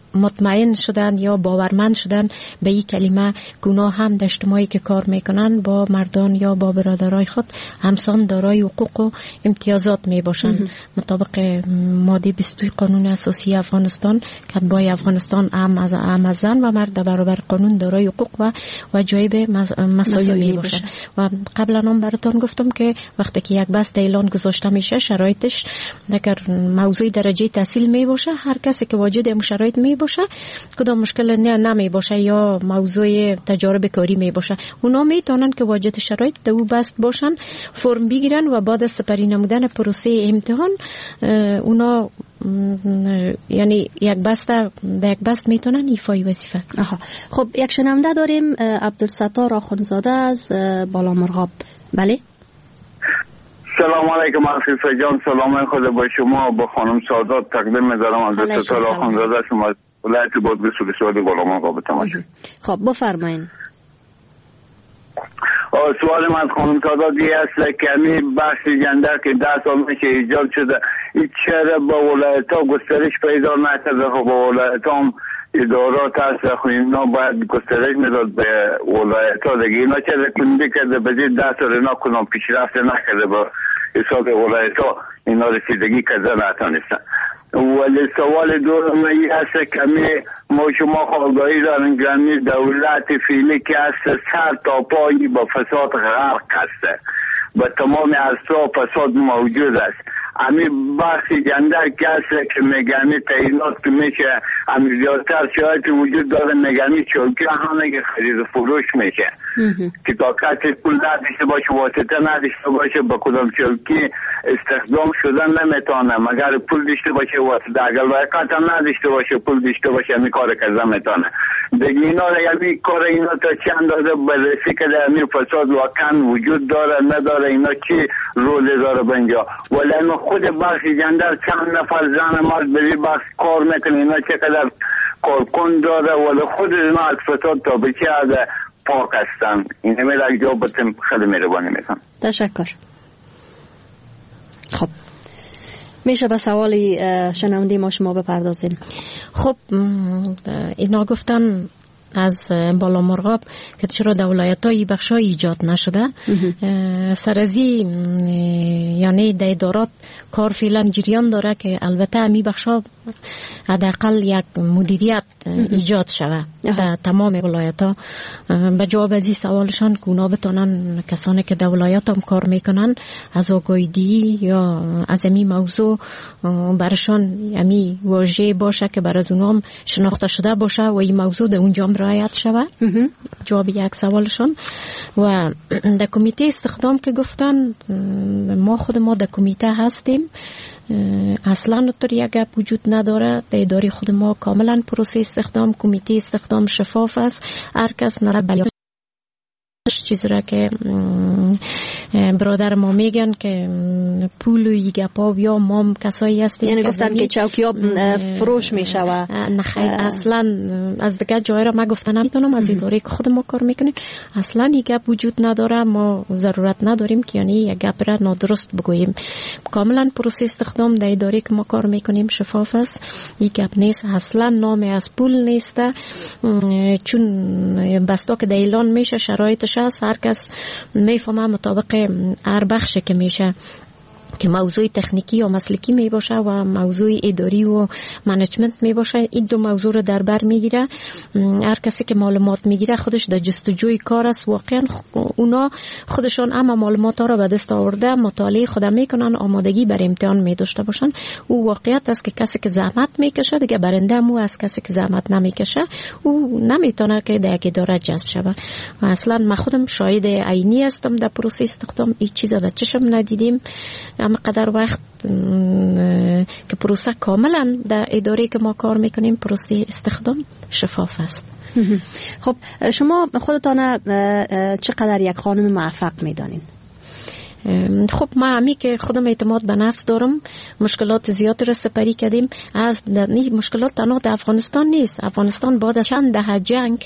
مطمئن شدن یا باورمند شدن به این کلمه گناه هم در اجتماعی که کار میکنن با مردان یا با برادرای خود همسان دارای حقوق و امتیازات می باشند. مطابق ماده 22 قانون اساسی افغانستان کتبای افغانستان هم از زن و مرد در برابر قانون دارای حقوق و جایب مساوی می باشه. و قبلا هم براتون گفتم که وقتی که یک بست اعلان گذاشته میشه شرایطش اگر موضوع درجه تحصیل می باشه هر کسی که واجد شرایط می باشه کدام مشکل نمی باشه یا موضوع تجارب کاری می باشه اونا میتونن که واجد شرایط دو بست باشن فرم بگیرن و بعد از سپری نمودن پروسه امتحان اونا یعنی یک بست میتونن ایفای وظیفه کنن. خب یک شنونده داریم عبدالستار آخونزاده از بالامرغاب. بله سلام علیکم عفیفه جان. سلام خود با شما با خانم سادات تقدیم می‌دارم. عبدالستار آخونزاده شما ولایت بادغیس ولسوالی بالامرغاب تماشا. خب بفرمایید. سوال من خانم سادات یه است که همین بحث جندر که 10 سال میشه ایجاد شده این چرا با ولایت ها گسترش پیدا نکرده؟ خب با ولایت هم ادارات هست خب اینا باید گسترش میداد به ولایت ها دیگه. اینا چرا کندی کرده به زیر 10 سال اینا کنم پیشرفت نکرده با حساب ولایت ها اینا رسیدگی کرده نتانستن. ولی سوال دوم این است که ما شما خواهدایی دارن که دولت فعلی که است سر تا پایی با فساد غرق هسته و تمام اصلا فساد موجود است. همین بحثی جندر که است که میگنی تعینات که میشه همین زیادتر شاید وجود داره میگنی چوکی همه که خرید فروش میشه که تا کسی پول نداشته باشه واسطه نداشته باشه با کدام چوکی استخدام شدن نمیتونه مگر پول داشته باشه واسطه اگر واقعا نداشته باشه پول داشته باشه همین کار کردن میتونه دیگه. اینا همین کار اینا تا چند داده بررسی که همین فساد واقعا وجود داره نداره اینا چی رولی داره به اینجا. ولی خود بخش جندر چند نفر زن مرد به بخش کار میکنه اینا چقدر کارکن داره ولی خود اینا از فساد تا به چه از پاک هستن. این همه جواب بتیم خیلی مهربانی میکنم. تشکر. خب میشه به سوال شنونده ما شما بپردازیم. خب اینا گفتن از بالامرغاب که چرا در ولایت‌های بخش‌ها ایجاد نشده. سرازی یعنی در ادارات کار فعلا جریان داره که البته امی بخش‌ها حداقل یک مدیریت ایجاد شده در تمام ولایت‌ها. به جواب از این سوالشان که اونا بتونن کسانی که در ولایت هم کار میکنن از آگاهی یا از امی موضوع برشان امی واژه باشه که بر از اونام شناخته شده باشه و این موضوع در اونجا رعایت شود. جواب یک سوالشان. و در کمیته استخدام که گفتن ما در کمیته هستیم اصلا اونطور یک گپ وجود نداره. در اداره خود ما کاملا پروسه استخدام کمیته استخدام شفاف است. هر کس نظر بلیاش چیزی را که برادر ما میگن که پول و گپا یا مام کسایی هستیم یعنی گفتن که چوکیا فروش میشه و نه خیر اصلا از دیگه جای را ما گفتن نمیتونم از اداره که خود ما کار میکنیم اصلا این گپ وجود نداره. ما ضرورت نداریم که یعنی یک گپ را نادرست بگوییم. کاملا پروسه استخدام در اداره که ما کار میکنیم شفاف است. این گپ نیست اصلا نام از پول نیست چون بستا که در اعلان میشه شرایطش هست هر کس میفهمه مطابق هر بخشی که میشه که موضوع تکنیکی یا مسلکی می باشه و موضوع اداری و منیجمنت می باشه. این دو موضوع رو در بر میگیره. هر کسی که معلومات میگیره خودش در جستجوی کار است. واقعا اونا خودشان اما معلومات ها رو به دست آورده مطالعه خود میکنن آمادگی بر امتحان می داشته باشن. او واقعیت است که کسی که زحمت میکشه دیگه برنده مو از کسی که زحمت نمیکشه او نمیتونه که در یک اداره جذب شود. و اصلا من خودم شاهد عینی هستم در پروسه استخدام این چیزا به چشم ندیدیم. اما قدر وقت که پروسه کاملا در اداره که ما کار میکنیم پروسه استخدام شفاف است. خب شما خودتان چقدر یک خانم موفق میدانین؟ خب ما همی که خودم اعتماد به نفس دارم، مشکلات زیاد را سپری کردیم. از مشکلات تنها در افغانستان نیست، افغانستان بعد از چند دهه جنگ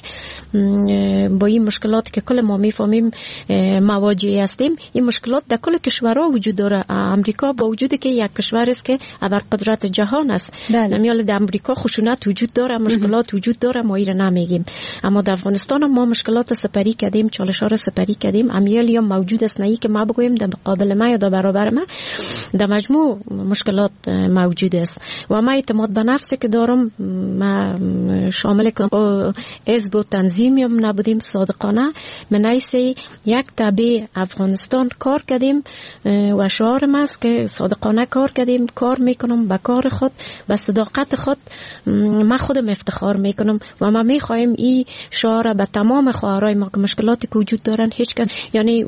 با این مشکلات که کل ما میفهمیم مواجه هستیم، این مشکلات در کل کشورها وجود داره. امریکا با وجودی که یک کشور است که ابرقدرت جهان است، نمیال در امریکا خشونت وجود داره، مشکلات وجود داره، ما این نمیگیم، اما در افغانستان ما مشکلات سپری کردیم، چالش ها را سپری کردیم. امیال هم موجود است، نه که ما بگویم در مقابل ما یا در برابر ما، در مجموع مشکلات موجود است. و ما اعتماد به نفسی که دارم، ما شامل حزب و تنظیمی هم نبودیم، صادقانه من ایسی یک تابع افغانستان کار کردیم و شعارم است که صادقانه کار کردیم، کار میکنم به کار خود، به صداقت خود ما خودم افتخار میکنم و ما میخوایم این شعار به تمام خواهرای ما که مشکلاتی که وجود دارن هیچ کس، یعنی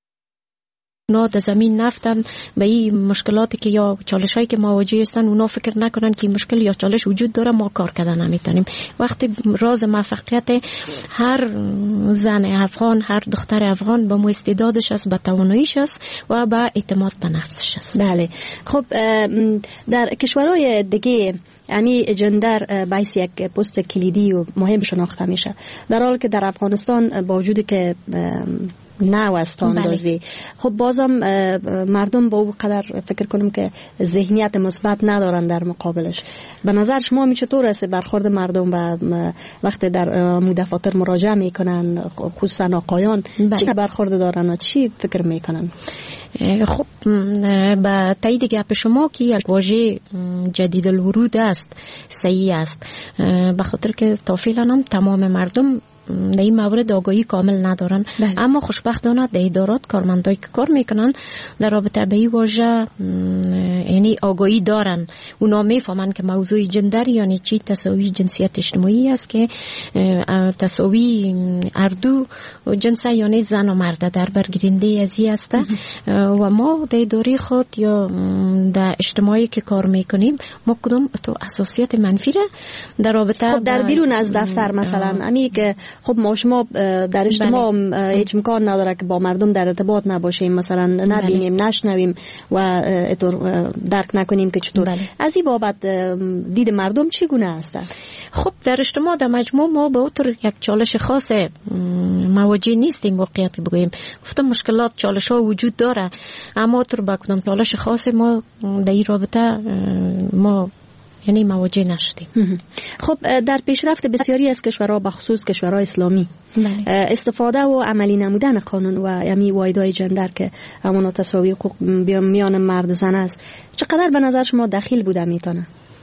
اونا در زمین نفتن به این مشکلاتی که یا چالش هایی که مواجه هستن، اونا فکر نکنن که مشکل یا چالش وجود داره، ما کار کردن نمیتونیم. وقتی راز موفقیت هر زن افغان، هر دختر افغان به استعدادش است، به تواناییش است و به اعتماد به نفسش است. بله. خب در کشورهای دیگه امی جندر باعث یک پست کلیدی و مهم شناخته میشه، در حالی که در افغانستان با وجودی که نو است اندازی، خب بازم مردم با او قدر فکر کنم که ذهنیت مثبت ندارن در مقابلش. به نظر شما می چطور است برخورد مردم و وقتی در دفاتر مراجعه میکنن، خصوصا آقایان چی برخورد دارن و چی فکر میکنن؟ خب با تایید گپ شما که یک واژه جدید الورود است، صحیح است، به خاطر که تا فعلا هم تمام مردم در این مورد آگاهی کامل ندارن. اما خوشبختانه در ادارات کارمندایی که کار میکنن در رابطه به این واژه یعنی آگاهی دارن، اونا میفهمن که موضوع جندر یعنی چی، تساوی جنسیت اجتماعی است که تساوی اردو جنس یعنی زن و مرد در برگیرنده ازی است. و ما در اداره خود یا در اجتماعی که کار میکنیم ما کدوم تو اساسیت منفی را در رابطه خب در بیرون از دفتر مثلا امی که خب ما شما در اجتماع هیچ امکان نداره که با مردم در ارتباط نباشیم، مثلا نبینیم، نشنویم و درک نکنیم که چطور. از این بابت دید مردم چگونه است؟ خب در اجتماع در مجموع ما به اونطور یک چالش خاص مواجه نیستیم. واقعیت بگوییم گفتم مشکلات چالش ها وجود داره، اما تو با کدام چالش خاص ما در این رابطه ما یعنی مواجه نشدیم. خب در پیشرفت بسیاری از کشورها به خصوص کشورهای اسلامی استفاده و عملی نمودن قانون و یعنی واحدهای جندر که همون تساوی حقوق میان مرد و زن است چقدر به نظر شما دخیل بوده میتونه؟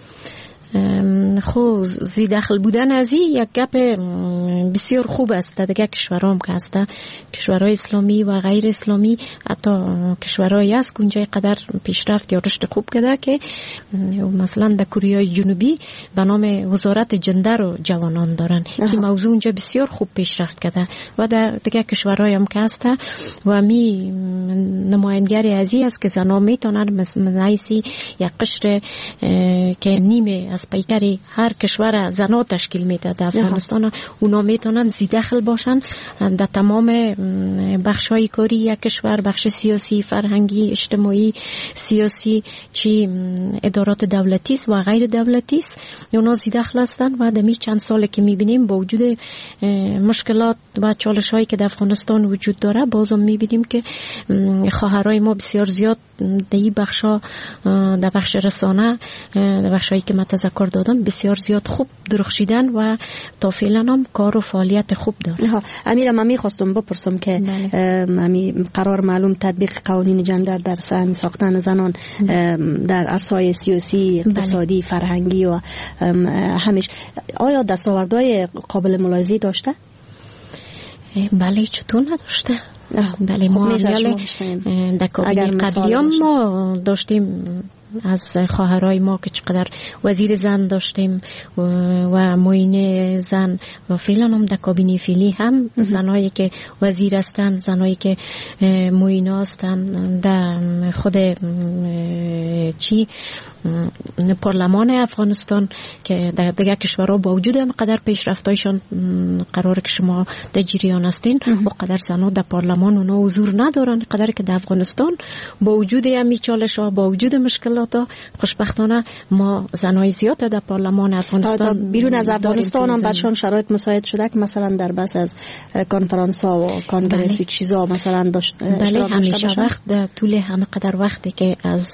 خب زی داخل بودن از این یک گپ بسیار خوب است. دیگه کشورها هم که هست، کشورهای اسلامی و غیر اسلامی، حتی کشورهایی هست که اونجا قدر پیشرفت یا رشد خوب کرده که مثلا در کره جنوبی به نام وزارت جندر و جوانان دارن. این موضوع اونجا بسیار خوب پیشرفت کرده و در دیگه کشورهای هم که هست و می نمایندگی از این است که زنان میتونن مثلا یک قشر که نیمه از پیکری هر کشور زنا تشکیل میده در افغانستان، اونا میتونن زیدخل باشن در تمام بخش‌های کاری یک کشور، بخش سیاسی، فرهنگی، اجتماعی، سیاسی، چی ادارات دولتی است و غیر دولتی است، اونا زیدخل هستن. و دمی چند ساله که میبینیم با وجود مشکلات و چالش‌هایی که در افغانستان وجود داره، بازم میبینیم که خواهرای ما بسیار زیاد در این بخش‌ها، در بخش رسانه، در بخش‌هایی که تذکر دادم بسیار زیاد خوب درخشیدن و تا فعلا هم کار و فعالیت خوب دارن. امیرم من میخواستم بپرسم که قرار معلوم تطبیق قوانین جندر در ساختن زنان در عرصه‌های سیاسی، اقتصادی، فرهنگی و همیش آیا دستاوردهای قابل ملاحظه‌ای داشته؟ بله، چطور نداشته؟ بله، ما در کابینه قبلیام ما داشتیم از خواهرای ما که چقدر وزیر زن داشتیم و معین زن و فعلا هم در کابینه فعلی هم زنایی که وزیر هستن، زنایی که معین هستن، در خود چی پارلمان افغانستان که در دیگر کشورها با وجود اینقدر پیشرفتایشان قراره که شما در جریان هستین و قدر زنها در پارلمان اونا حضور ندارن، قدر که در افغانستان با وجود همین چالش‌ها، با وجود مشکلات، خوشبختانه ما زنای زیاد در پارلمان افغانستان بیرون از افغانستان هم برشان شرایط مساعد شده که مثلا در بس از کنفرانس ها و کانگرس چیزا مثلا داشت. بله، همیشه وقت در طول همه قدر وقتی که از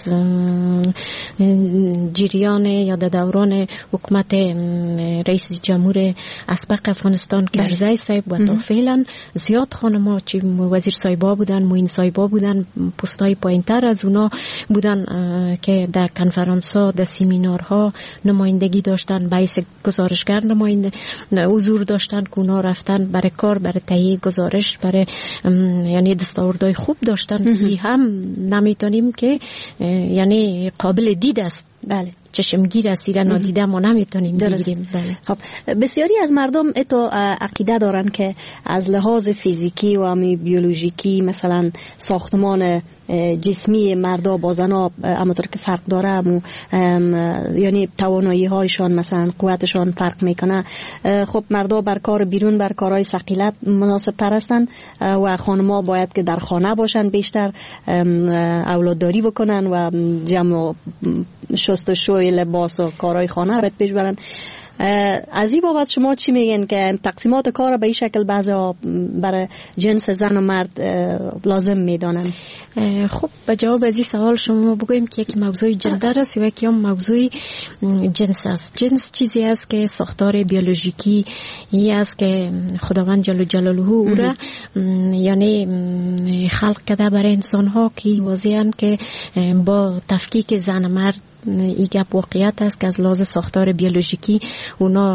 جریان یا در دوران حکومت رئیس جمهور اسبق افغانستان کرزی صاحب و تا فعلا زیاد خانم‌ها چی وزیر صاحبا بودن، معین صاحبا بودن، پستای پایین‌تر از اونا بودن که در کنفرانس‌ها، در سمینارها نمایندگی داشتن، باعث گزارشگر نماینده حضور داشتن که اونا رفتن برای کار، برای تهیه گزارش، برای یعنی دستاوردهای خوب داشتن. این هم نمیتونیم که یعنی قابل دید است. بله، چشمگیر است، ایران نادیده ما نمیتونیم بگیریم. بله. خب بسیاری از مردم اتو عقیده دارن که از لحاظ فیزیکی و بیولوژیکی مثلا ساختمان جسمی مردا با زنا همونطور که فرق داره، یعنی توانایی هایشان مثلا قوتشان فرق میکنه. خب مردا بر کار بیرون، بر کارهای ثقیله مناسب تر هستن و خانم‌ها باید که در خانه باشن، بیشتر اولادداری بکنن و جمع شستشوی لباس و کارهای خانه رو پیش برن. از این بابت شما چی میگین که تقسیمات کار به این شکل بعضا برای جنس زن و مرد لازم میدانن؟ خب به جواب از این سوال شما بگویم که یک موضوع جندر است و یکی هم موضوع جنس است. جنس چیزی است که ساختار بیولوژیکی است که خداوند جل جلاله او را یعنی خلق کرده برای انسان ها که واضحاً که با تفکیک زن و مرد این گپ واقعیت است که از لحاظ ساختار بیولوژیکی اونا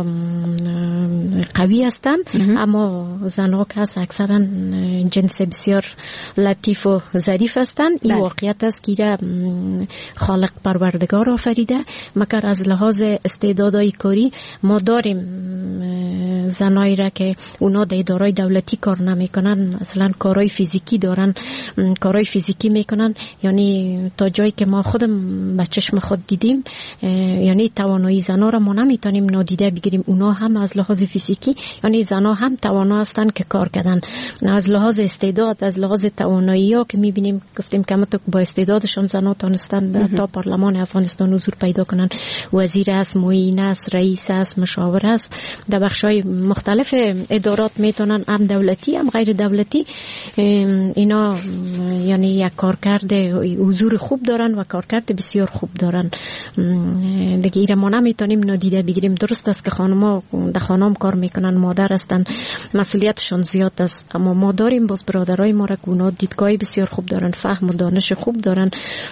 قوی هستند، اما زنها که هست اکثرا جنس بسیار لطیف و ظریف هستند. این واقعیت است که خالق پروردگار آفریده، مگر از لحاظ استعدادهای کاری ما داریم زنایی را که اونا در ادارای دولتی کار نمیکنن، مثلا کارهای فیزیکی دارن، کارهای فیزیکی میکنن، یعنی تا جایی که ما خودم به چشم خود دیدیم، یعنی توانایی زنا را ما نمیتونیم نادیده بگیریم. اونا هم از لحاظ فیزیکی یعنی زنا هم توانا هستن که کار کردن، از لحاظ استعداد، از لحاظ توانایی ها که میبینیم، گفتیم که همونطور با استعدادشون زنا تونستن تا پارلمان افغانستان حضور پیدا کنن. وزیر است، معین است، رئیس است، مشاور است، در بخشای مختلف ادارات میتونن، هم دولتی هم غیر دولتی. اینا یعنی یک کارکرد حضور خوب دارن و کارکرد بسیار خوب دارن. دیگه ایره ما نمیتونیم نادیده بگیریم. درست است که خانم‌ها در خانم کار میکنن، مادر هستن، مسئولیتشون زیاد است، اما ما داریم باز برادرای ما را که اونا دیدگاهی بسیار خوب دارن، فهم و دانش خوب دارن،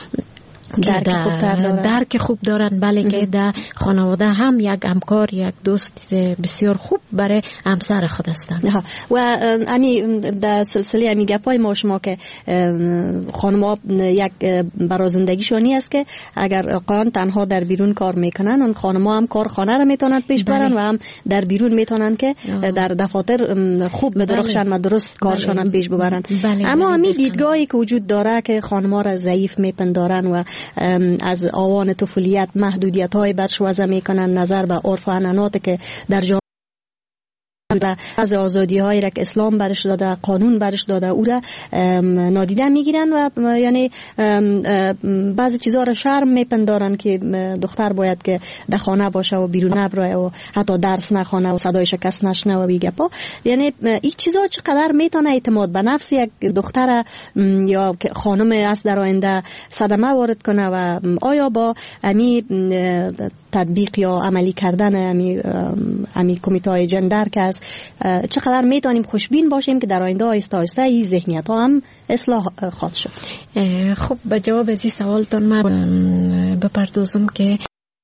درک خوب دارن. بله که در خانواده هم یک همکار، یک دوست بسیار خوب برای همسر خود هستند. و امی در سلسله امی گپای ما شما که خانم‌ها یک برای زندگیشونی است که اگر آقایان تنها در بیرون کار میکنن، اون خانم‌ها هم کار خانه را میتونن پیش برن و هم در بیرون میتونن که در دفاتر خوب بدرخشن و درست کارشون هم پیش ببرن. اما امی دیدگاهی که وجود داره که خانم‌ها را ضعیف میپندارن و از آوان طفولیت محدودیت‌های برش وضع میکنن، نظر به عرف و عنعنات که در جامعه از آزادی‌هایی را که اسلام برش داده، قانون برش داده، او را نادیده میگیرن و یعنی بعضی چیزها را شرم میپندارن که دختر باید که در خانه باشه و بیرون نبره و حتی درس نخونه و صدایش کس نشنوه و بیگپا. یعنی این چیزها چقدر میتونه اعتماد به نفس یک دختر یا خانم است در آینده صدمه وارد کنه و آیا با امی تطبیق یا عملی کردن امی کمیته جندر که است چقدر میتونیم خوشبین باشیم که در آینده آیسته آیسته این ذهنیت ها هم اصلاح خواهد شد؟ خب به جواب از این سوالتون من بپردازم که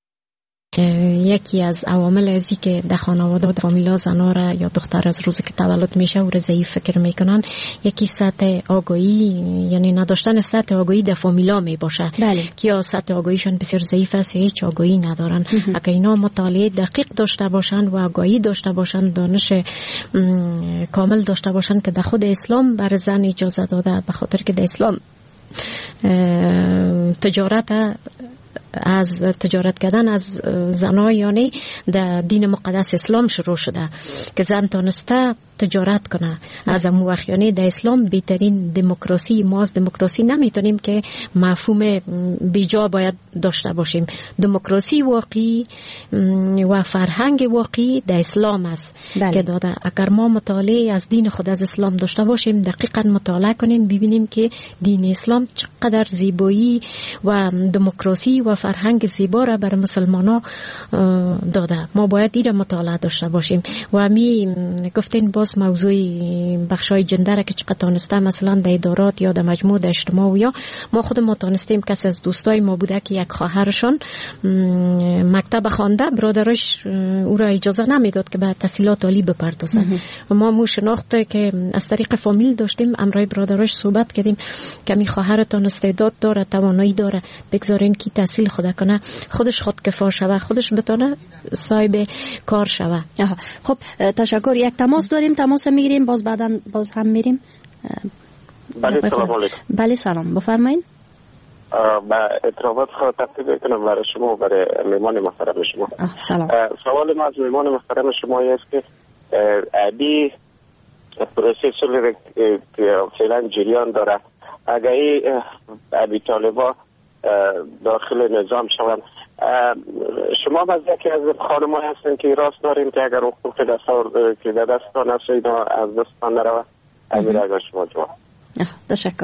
یکی از عوامل ازی که در خانواده و فامیلا زنا را یا دختر از روزی که تولد میشه او را ضعیف فکر میکنن، یکی سطح آگاهی، یعنی نداشتن سطح آگاهی در فامیلا می باشه. بله. که یا سطح آگاهیشون بسیار ضعیف است یا هیچ آگاهی ندارن. اگر اینا مطالعه دقیق داشته باشن و آگاهی داشته باشن، دانش کامل داشته باشن که در خود اسلام بر زن اجازه داده، به خاطر که در اسلام تجارت از تجارت کردن از زنای یعنی در دین مقدس اسلام شروع شده که زن تانسته تجارت کنه از اون وقت. یعنی در اسلام بهترین دموکراسی، ما از دموکراسی نمیتونیم که مفهوم بیجا باید داشته باشیم. دموکراسی واقعی و فرهنگ واقعی در اسلام است که داده. اگر ما مطالعه از دین خود از اسلام داشته باشیم، دقیقاً مطالعه کنیم، ببینیم که دین اسلام چقدر زیبایی و دموکراسی و فرهنگ زیبا را بر مسلمانان داده. ما باید این مطالعه داشته باشیم. و می گفتین باز موضوع بخشای جندر که چقدر تانسته مثلا در ادارات یا در مجموع در اجتماع، یا ما خود ما تانستیم کسی از دوستای ما بوده که یک خواهرشان مکتب خوانده، برادرش او را اجازه نمیداد که به تحصیلات عالی بپردازه. و ما مو شناخته که از طریق فامیل داشتیم، امرای برادرش صحبت کردیم که می خواهرتان استعداد داره، توانایی داره، بگذارین که تحصیل خود کنه، خودش خودکفا شوه، خودش بتونه صاحب کار شوه. خب تشکر. یک تماس داریم، تماس میگیریم، باز هم میریم. بله سلام علیکم. بله سلام، بفرمایید. با اطلاعات خود تقدیم کنم برای شما و برای مهمان محترم شما. سلام. سوال ما از مهمان محترم شما است که ابی پروسه صلح فعلا جریان داره، اگر ابی طالبا داخل نظام شوند، شما از یکی از خانم‌ها هستین که راست دارین که اگر حقوق که در دستان است اینا از دستان نروه؟ امیر اگر شما جواب. تشکر.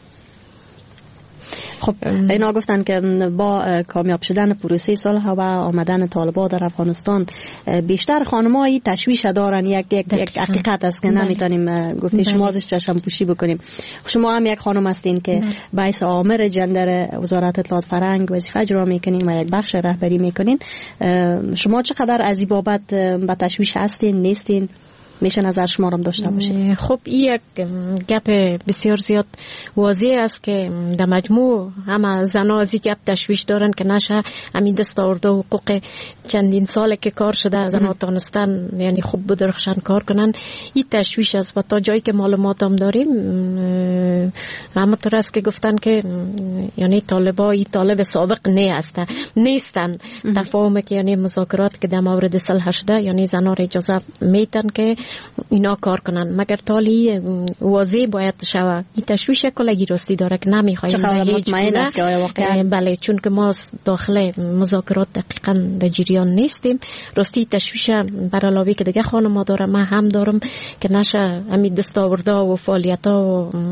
خب اینا گفتن که با کامیاب شدن پروسه صلح و آمدن طالبان در افغانستان بیشتر خانم‌ها تشویش دارن. یک حقیقت است که نمیتونیم گفته شما ازش چشم پوشی بکنیم. شما هم یک خانم هستین که باعث آمر جندر وزارت اطلاعات فرهنگ وظیفه اجرا میکنین و یک بخش رهبری میکنین. شما چقدر از این بابت به تشویش هستین نیستین؟ میشه نظر شما رو داشته باشه. خب این یک گپ بسیار زیاد واضح است که در مجموع همه زنها از این گپ تشویش دارن که نشه همین دستاورد حقوق چندین ساله که کار شده زنها تانستن یعنی خوب بدرخشان کار کنن. این تشویش است و تا جایی که معلومات هم داریم همونطور است که گفتن که یعنی طالب سابق نیستن. تفاهم که یعنی مذاکرات که در مورد صلح شده یعنی زنها را اجازه میتن که اینا کار کنن، مگر تالی واضح باید شوه. این تشویش کلگی راستی داره که نمیخوایم مطمئن است که آیا واقعا بله، چون که ما داخل مذاکرات دقیقاً در جریان نیستیم. راستی تشویش بر علاوه که دیگه خانم داره من هم دارم که نشه همین دستاوردا و فعالیت‌ها و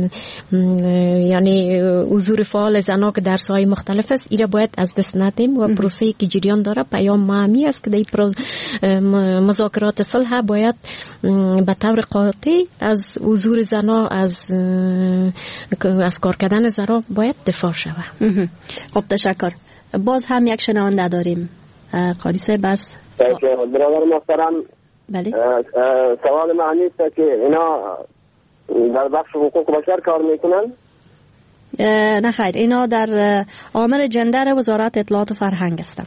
یعنی حضور فعال زنها که در ساحه‌های مختلف است اینا باید از دست ندیم و پروسه‌ای که جریان داره پیام مهمی است که در مذاکرات صلح باید به طور قاطع از حضور زنها از کار کردن زنها باید دفاع شود. خب تشکر. باز هم یک شنونده داریم. قاضی صاحب بس برادر محترم. بله. سوال معنی است که اینا در بخش حقوق بشر کار میکنن؟ نه خیر، اینا در آمر جندر وزارت اطلاعات و فرهنگ هستن.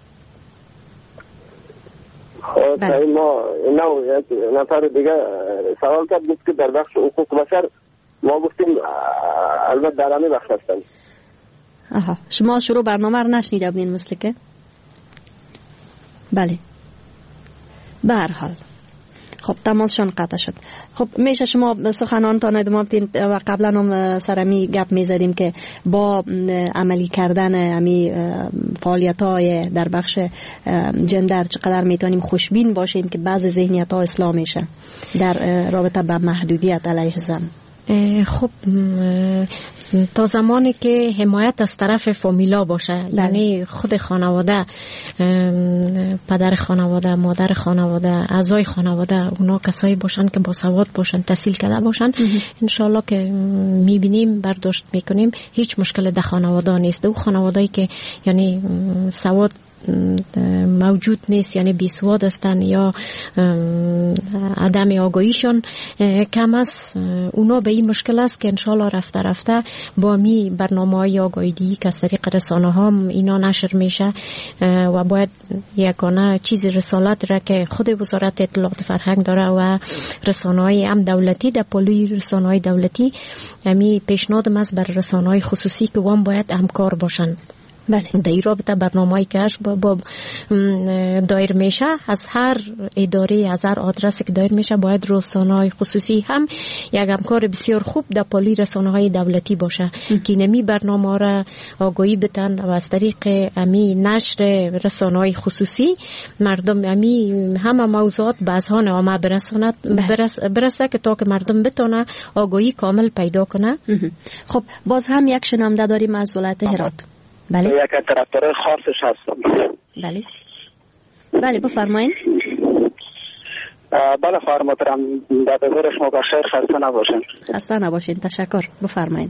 بله. ما یک نفر دیگه سوال کرد بود که در بخش حقوق بشر ما گفتیم البته در همه بخش هستن. شما شروع برنامه رو نشنیده بودین مثل که؟ بله. به هر حال خب تماسشان قطع شد. خب میشه شما سخنانتان ادامه بدین و قبلا هم سرمی گپ میزدیم که با عملی کردن امی فعالیت‌های در بخش جندر چقدر میتونیم خوشبین باشیم که بعض ذهنیت‌ها اصلاح میشه در رابطه با محدودیت علیه زن. خب تا زمانی که حمایت از طرف فامیلا باشه، یعنی خود خانواده، پدر خانواده، مادر خانواده، اعضای خانواده، اونا کسایی باشن که با سواد باشن، تحصیل کرده باشن، انشالله که میبینیم برداشت میکنیم هیچ مشکل در خانواده نیست. و خانوادهایی که یعنی سواد موجود نیست یعنی بیسواد هستن یا عدم آگاهیشون کم است، اونا به این مشکل است که انشالله رفته رفته با می برنامه‌های آگاهی که از طریق رسانه ها اینا نشر میشه و باید یکانه چیزی رسالت را که خود وزارت اطلاعات فرهنگ داره و رسانه‌های هم دولتی در پلوی رسانه‌های دولتی، یعنی پیشنهادم است بر رسانه‌های خصوصی که وام باید همکار باشن. بله، در این رابطه برنامه‌ای که با دایر میشه از هر اداره، از هر آدرسی که دایر میشه باید رسانه‌های خصوصی هم یک همکار بسیار خوب در پالی رسانه‌های دولتی باشه که نمی برنامه را آگاهی بدن و از طریق امی نشر رسانه‌های خصوصی مردم امی همه موضوعات به اذهان عامه برسه که تا که مردم بتونه آگاهی کامل پیدا کنه. خب باز هم یک شنونده داریم از ولایت هرات. بله. یک طرفدار خاصش هستم. بله. بله بفرمایید. بله خواهر محترم، در بزرگ شما بخیر، خسته نباشین. خسته نباشین، تشکر. بفرمایید.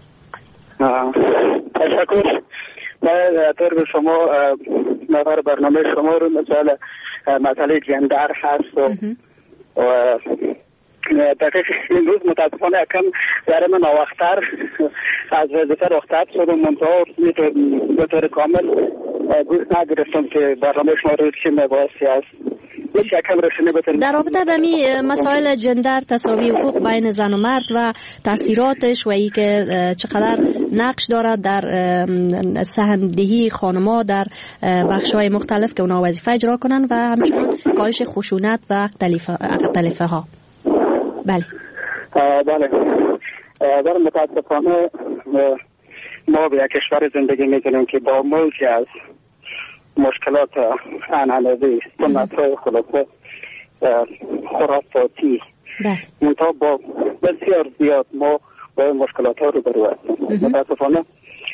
تشکر. من طور به شما نظر برنامه شما رو مسئله جندر هست و دقیق امروز متاسفانه یکم در من ناوقتر از وظیفه رخصت شدم، منتها به طور کامل گوش نگرفتم که برنامه شما رو چه مباحثی است. در رابطه به می مسائل جندر، تساوی حقوق بین زن و مرد و تاثیراتش و ای که چقدر نقش دارد در سهم‌دهی خانم‌ها در بخش‌های مختلف که اونا وظیفه اجرا کنن و همچنین کاهش خشونت و اختلافه ها. بله. بله. در متاسفانه ما به یک کشور زندگی می‌کنیم که با موجی از مشکلات عنعنوی، سنت‌های خلاصه خرافاتی، منتها با بسیار زیاد ما با مشکلات ها رو برو هستیم. متاسفانه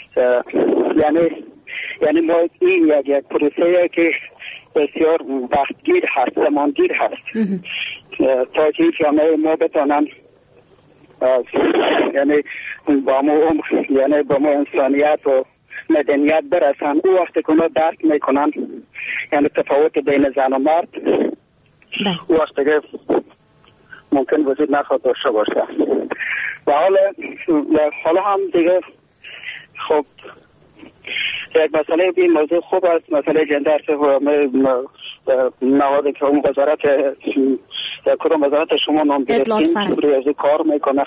یعنی ما این یک پروسه که بسیار وقتگیر هست، زمانگیر هست تا که جامعه ما بتانن یعنی با ما انسانیت و مدنیت برسن. او وقتی که اونا درک میکنن یعنی تفاوت بین زن و مرد، او وقتی که ممکن وجود نخواهد داشته باشه. و حالا هم دیگه خب یک مسئله این موضوع خوب است، مسئله جندر که نهاده که اون وزارت کدام وزارت شما نام گرفتیم روی از کار میکنه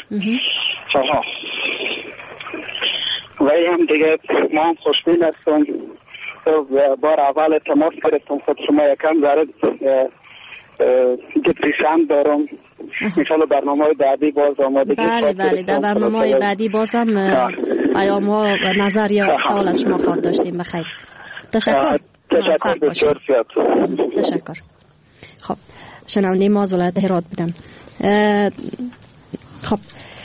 و هم دیگه ما هم خوشبین هستم. بار اول تماس گرفتم خود شما یکم داره دیپریشن دارم. انشالله برنامه های بعدی باز آماده. بله در برنامه های بعدی باز هم پیام ها و نظر یا سوال از شما خواهد داشتیم. بخیر، تشکر بسیار زیاد. تشکر. خب شنونده ما از ولایت هرات بودن. خب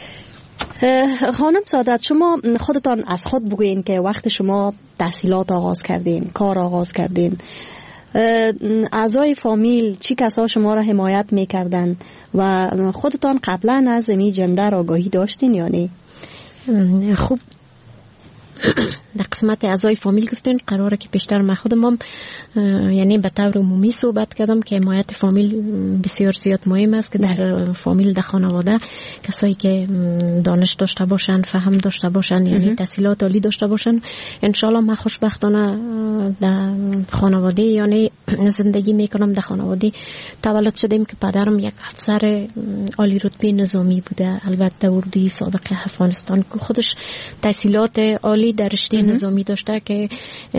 خانم سعادت، شما خودتان از خود بگوین که وقت شما تحصیلات آغاز کردین، کار آغاز کردین، اعضای فامیل چی کسا شما را حمایت میکردن و خودتان قبلا از می جندر آگاهی داشتین یا نه؟ خوب در قسمت اعضای فامیل گفتین قراره که بیشتر من خودم هم یعنی به طور عمومی صحبت کردم که حمایت فامیل بسیار زیاد مهم است که در فامیل، در خانواده کسایی که دانش داشته باشن، فهم داشته باشن، یعنی تحصیلات عالی داشته باشن. انشالله من خوشبختانه در خانواده یعنی زندگی میکنم. در خانواده تولد شدیم که پدرم یک افسر عالی رتبه نظامی بوده، البته اردوی سابق افغانستان، که خودش تحصیلات عالی در رشته نظامی داشته که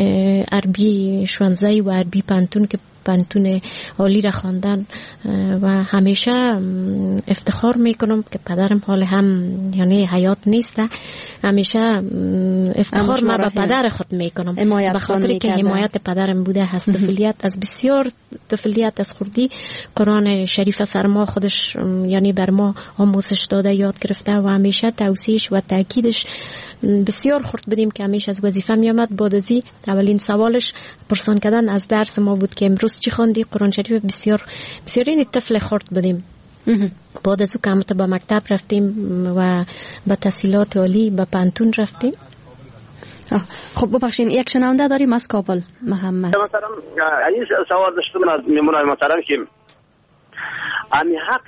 عربی شونزایی و عربی پنتون که پنتون عالی را خواندن و همیشه افتخار میکنم که پدرم حال هم یعنی حیات نیست، همیشه افتخار ما به پدر خود میکنم به خاطر که حمایت پدرم بوده هست. طفلیت از بسیار طفلیت از خردی قرآن شریف سر ما خودش یعنی بر ما آموزش داده، یاد گرفته و همیشه توصیهش و تاکیدش بسیار خرد بودیم که همیشه از وظیفه می آمد. بعد از این اولین سوالش پرسان کردن از درس ما بود که امروز چی خواندی؟ قرآن شریف. بسیار بسیار این طفل خرد بودیم. بعد از اون که به مکتب رفتیم و به تحصیلات عالی به پنتون رفتیم. خب ببخشید یک شنونده داریم از کابل. محمد مثلا این سوال داشتم از میمونای محترم که امی حق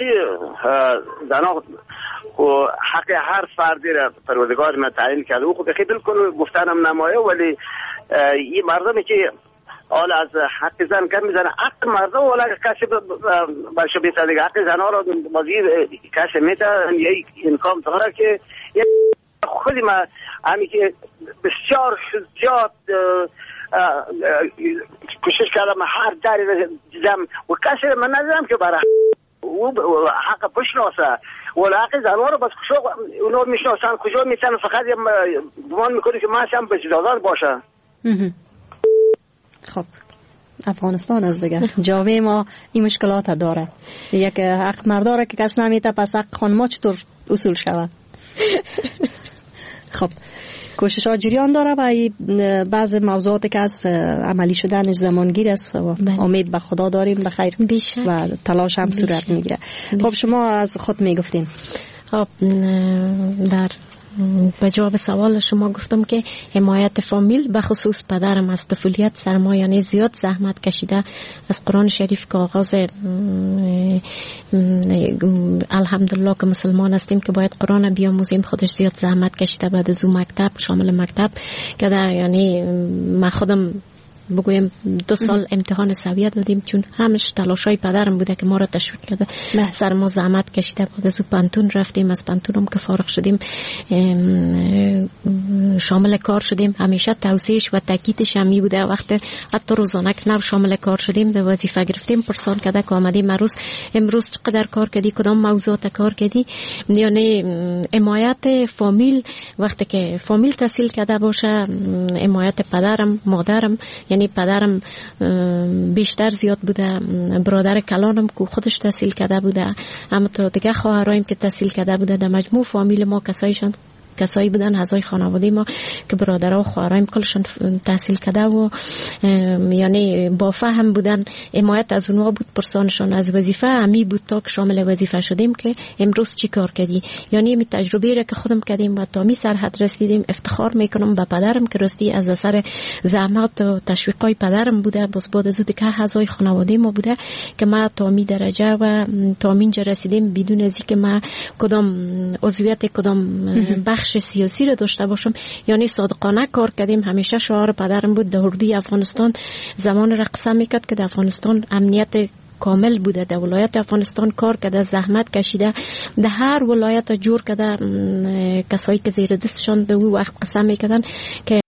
زنا و حق هر فردی را پروردگار ما تعیین کرده او خود بالکل گفتنم نمایه، ولی این مردمی که حالا از حق زن کم میزنه حق مردم ولی کسی برشو بیتا دیگه حق زن ها را بازی کسی میتا یک انکام داره که خودی ما همی که بسیار زیاد کوشش کردم هر دری دیدم و کسی من ندیدم که برای حق بشناسه ولی حق زنان رو بس کجا اونا میشناسن کجا میتونن فقط گمان میکنی که من هم بجدادان باشه. خب افغانستان از دیگه جامعه ما این مشکلات داره، یک حق مرداره که کس نمیته، پس حق خانما چطور اصول شود؟ خب کوشش ها جریان داره و بعض موضوعاتی که از عملی شدنش زمانگیر است و امید به خدا داریم بخیر و تلاش هم صورت میگیره. خب شما از خود میگفتین. خب در به جواب سوال شما گفتم که حمایت فامیل به خصوص پدرم از طفولیت سرمایه‌ای زیاد زحمت کشیده، از قرآن شریف که آغاز الحمدلله که مسلمان هستیم که باید قرآن بیاموزیم، خودش زیاد زحمت کشیده. بعد از اون مکتب شامل مکتب که یعنی من خودم بگویم 2 سال امتحان سویه دادیم چون همش تلاشای پدرم بوده که ما را تشویق کرده. سر ما زحمت کشیده. بعد از پانتون رفتیم، از پانتونم که فارغ شدیم شامل کار شدیم. همیشه توصیهش و تاکیدش همی بوده. وقتی حتی روزانه که شامل کار شدیم در وظیفه گرفتیم پرسان کرده که آمدیم امروز چقدر کار کردی، کدام موضوعات کار کردی. یعنی حمایت فامیل وقتی که فامیل تحصیل کرده باشه، حمایت پدرم مادرم، یعنی پدرم بیشتر زیاد بوده، برادر کلانم که خودش تحصیل کرده بوده، اما تو دیگه خواهرایم که تحصیل کرده بوده. در مجموع فامیل ما کسایی بودن اعضای خانواده ما که برادرها و خواهرایم کلشون تحصیل کرده و یعنی با فهم بودن. حمایت از اونها بود، پرسانشون از وظیفه همی بود تا که شامل وظیفه شدیم که امروز چی کار کردی. یعنی می تجربه را که خودم کردیم و تا می سرحد رسیدیم افتخار میکنم به پدرم که راستی از اثر زحمت و تشویقای پدرم بوده. باز بعد از که اعضای خانواده ما بوده که ما تا می درجه و تا اینجا رسیدیم بدون از اینکه ما کدام عضویت کدام بخش سیاسی رو داشته باشم. یعنی صادقانه کار کردیم. همیشه شعار پدرم بود در اردوی افغانستان زمان را قسم میکرد که در افغانستان امنیت کامل بوده. در ولایت افغانستان کار کرده، زحمت کشیده، در هر ولایت جور کرده. کسایی که زیر دستشان در اون وقت قسم میکردن که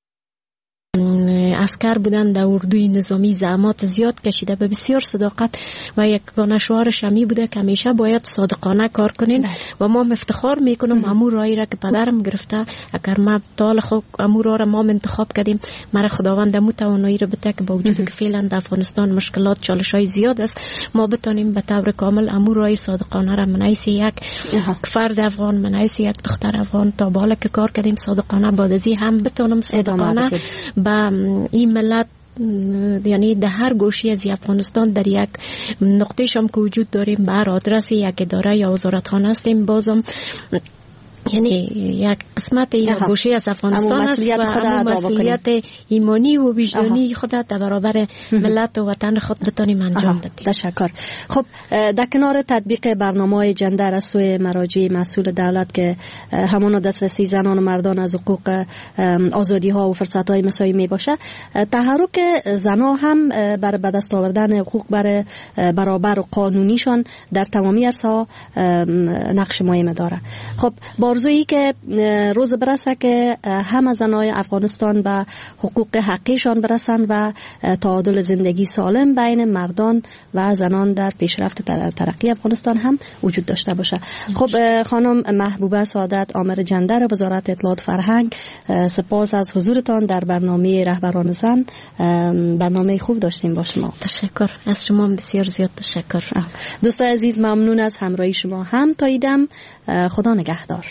عسکر بودن در اردوی نظامی زحمات زیاد کشیده، به بسیار صداقت و یک گانشوار شمی بوده که همیشه باید صادقانه کار کنین و ما افتخار میکنم امور رایی را که پدرم گرفته. اگر ما طال خود امور را ما انتخاب کردیم، مرا خداوند مو توانایی را بده که با وجود که فعلا در افغانستان مشکلات چالش‌های زیاد است، ما بتونیم به طور کامل امور رایی صادقانه را منایس یک فرد افغان، منایس یک دختر افغان تا بالا که کار کردیم صادقانه بادزی هم بتونم صادقانه با این ملت، یعنی در هر گوشی از افغانستان در یک نقطه شم که وجود داریم بر آدرس یک اداره یا وزارتخانه هستیم، بازم یعنی یک قسمت یا گوشه از افغانستان است و مسئولیت ایمانی و وجدانی خود در برابر ملت و وطن خود بتانیم انجام بدیم. تشکر. خب در کنار تطبیق برنامه‌های جندر از سوی مراجع مسئول دولت که همون دسترسی زنان و مردان از حقوق آزادی ها و فرصت های مساوی می باشه، تحرک زنان هم برای به دست آوردن حقوق برابر و قانونیشان در تمامی عرصه‌ها نقش مهم داره. خب آرزویی که روز برسه که همه زنای افغانستان به حقوق حقیقشان برسن و تعادل زندگی سالم بین مردان و زنان در پیشرفت ترقی افغانستان هم وجود داشته باشه. خب خانم محبوبه سعادت آمر جندر وزارت اطلاعات فرهنگ، سپاس از حضورتان در برنامه رهبران زن. برنامه خوب داشتیم با شما. تشکر از شما، بسیار زیاد تشکر. دوستان عزیز ممنون از همراهی شما. هم تا ایدم، خدا نگهدار.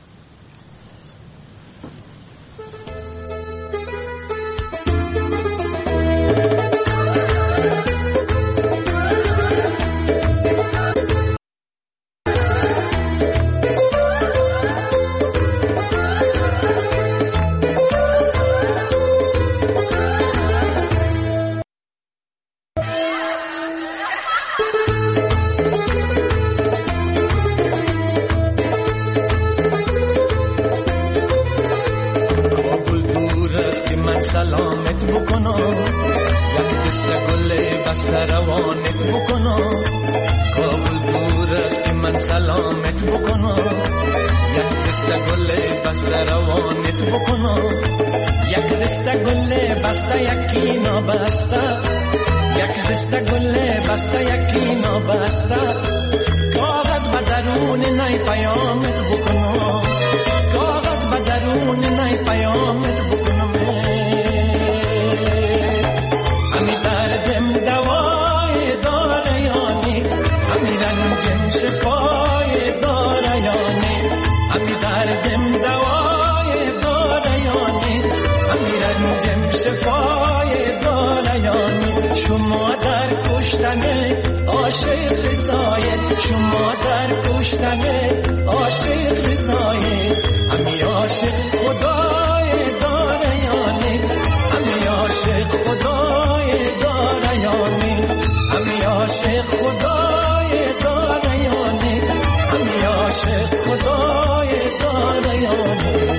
سلامت بکنم، یک دست گل بسته روانت بکنم. کابل دور است که من سلامت بکنم، یک دست گل بسته روانت بکنم. یک دسته گله بسته یکی نابسته، یک دسته گله بسته یکی نابسته، کاغذ به درون نی پیامت بکنم، کاغذ به درون نی پیامت بکنم. همی دردم دوای داره یانی، همی رنجم شفای داره یانی، همی دردم دوای داره یانی، همی رنجم شفای داره یانی. شما در کشتن عاشق رضایت، شما در کشتن عاشق رضایت، همی عاشق خدای داره یانی، همی عاشق خدای داره یانی، همی عاشق خدای داره یانی، همی عاشق خدای داره یانی.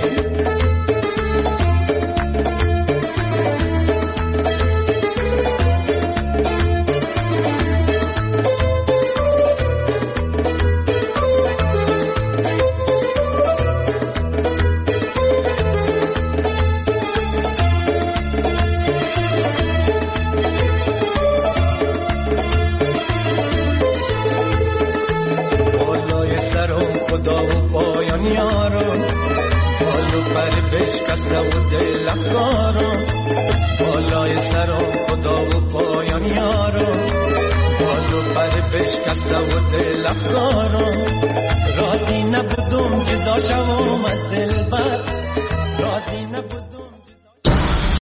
خدا و پایان یارم، بالو پر بشکسته و دل افکارم، بالای سرم خدا و پایان یارم، بالو پر بشکسته و دل افکارم. راضی نبودم جدا شوم از دل بر،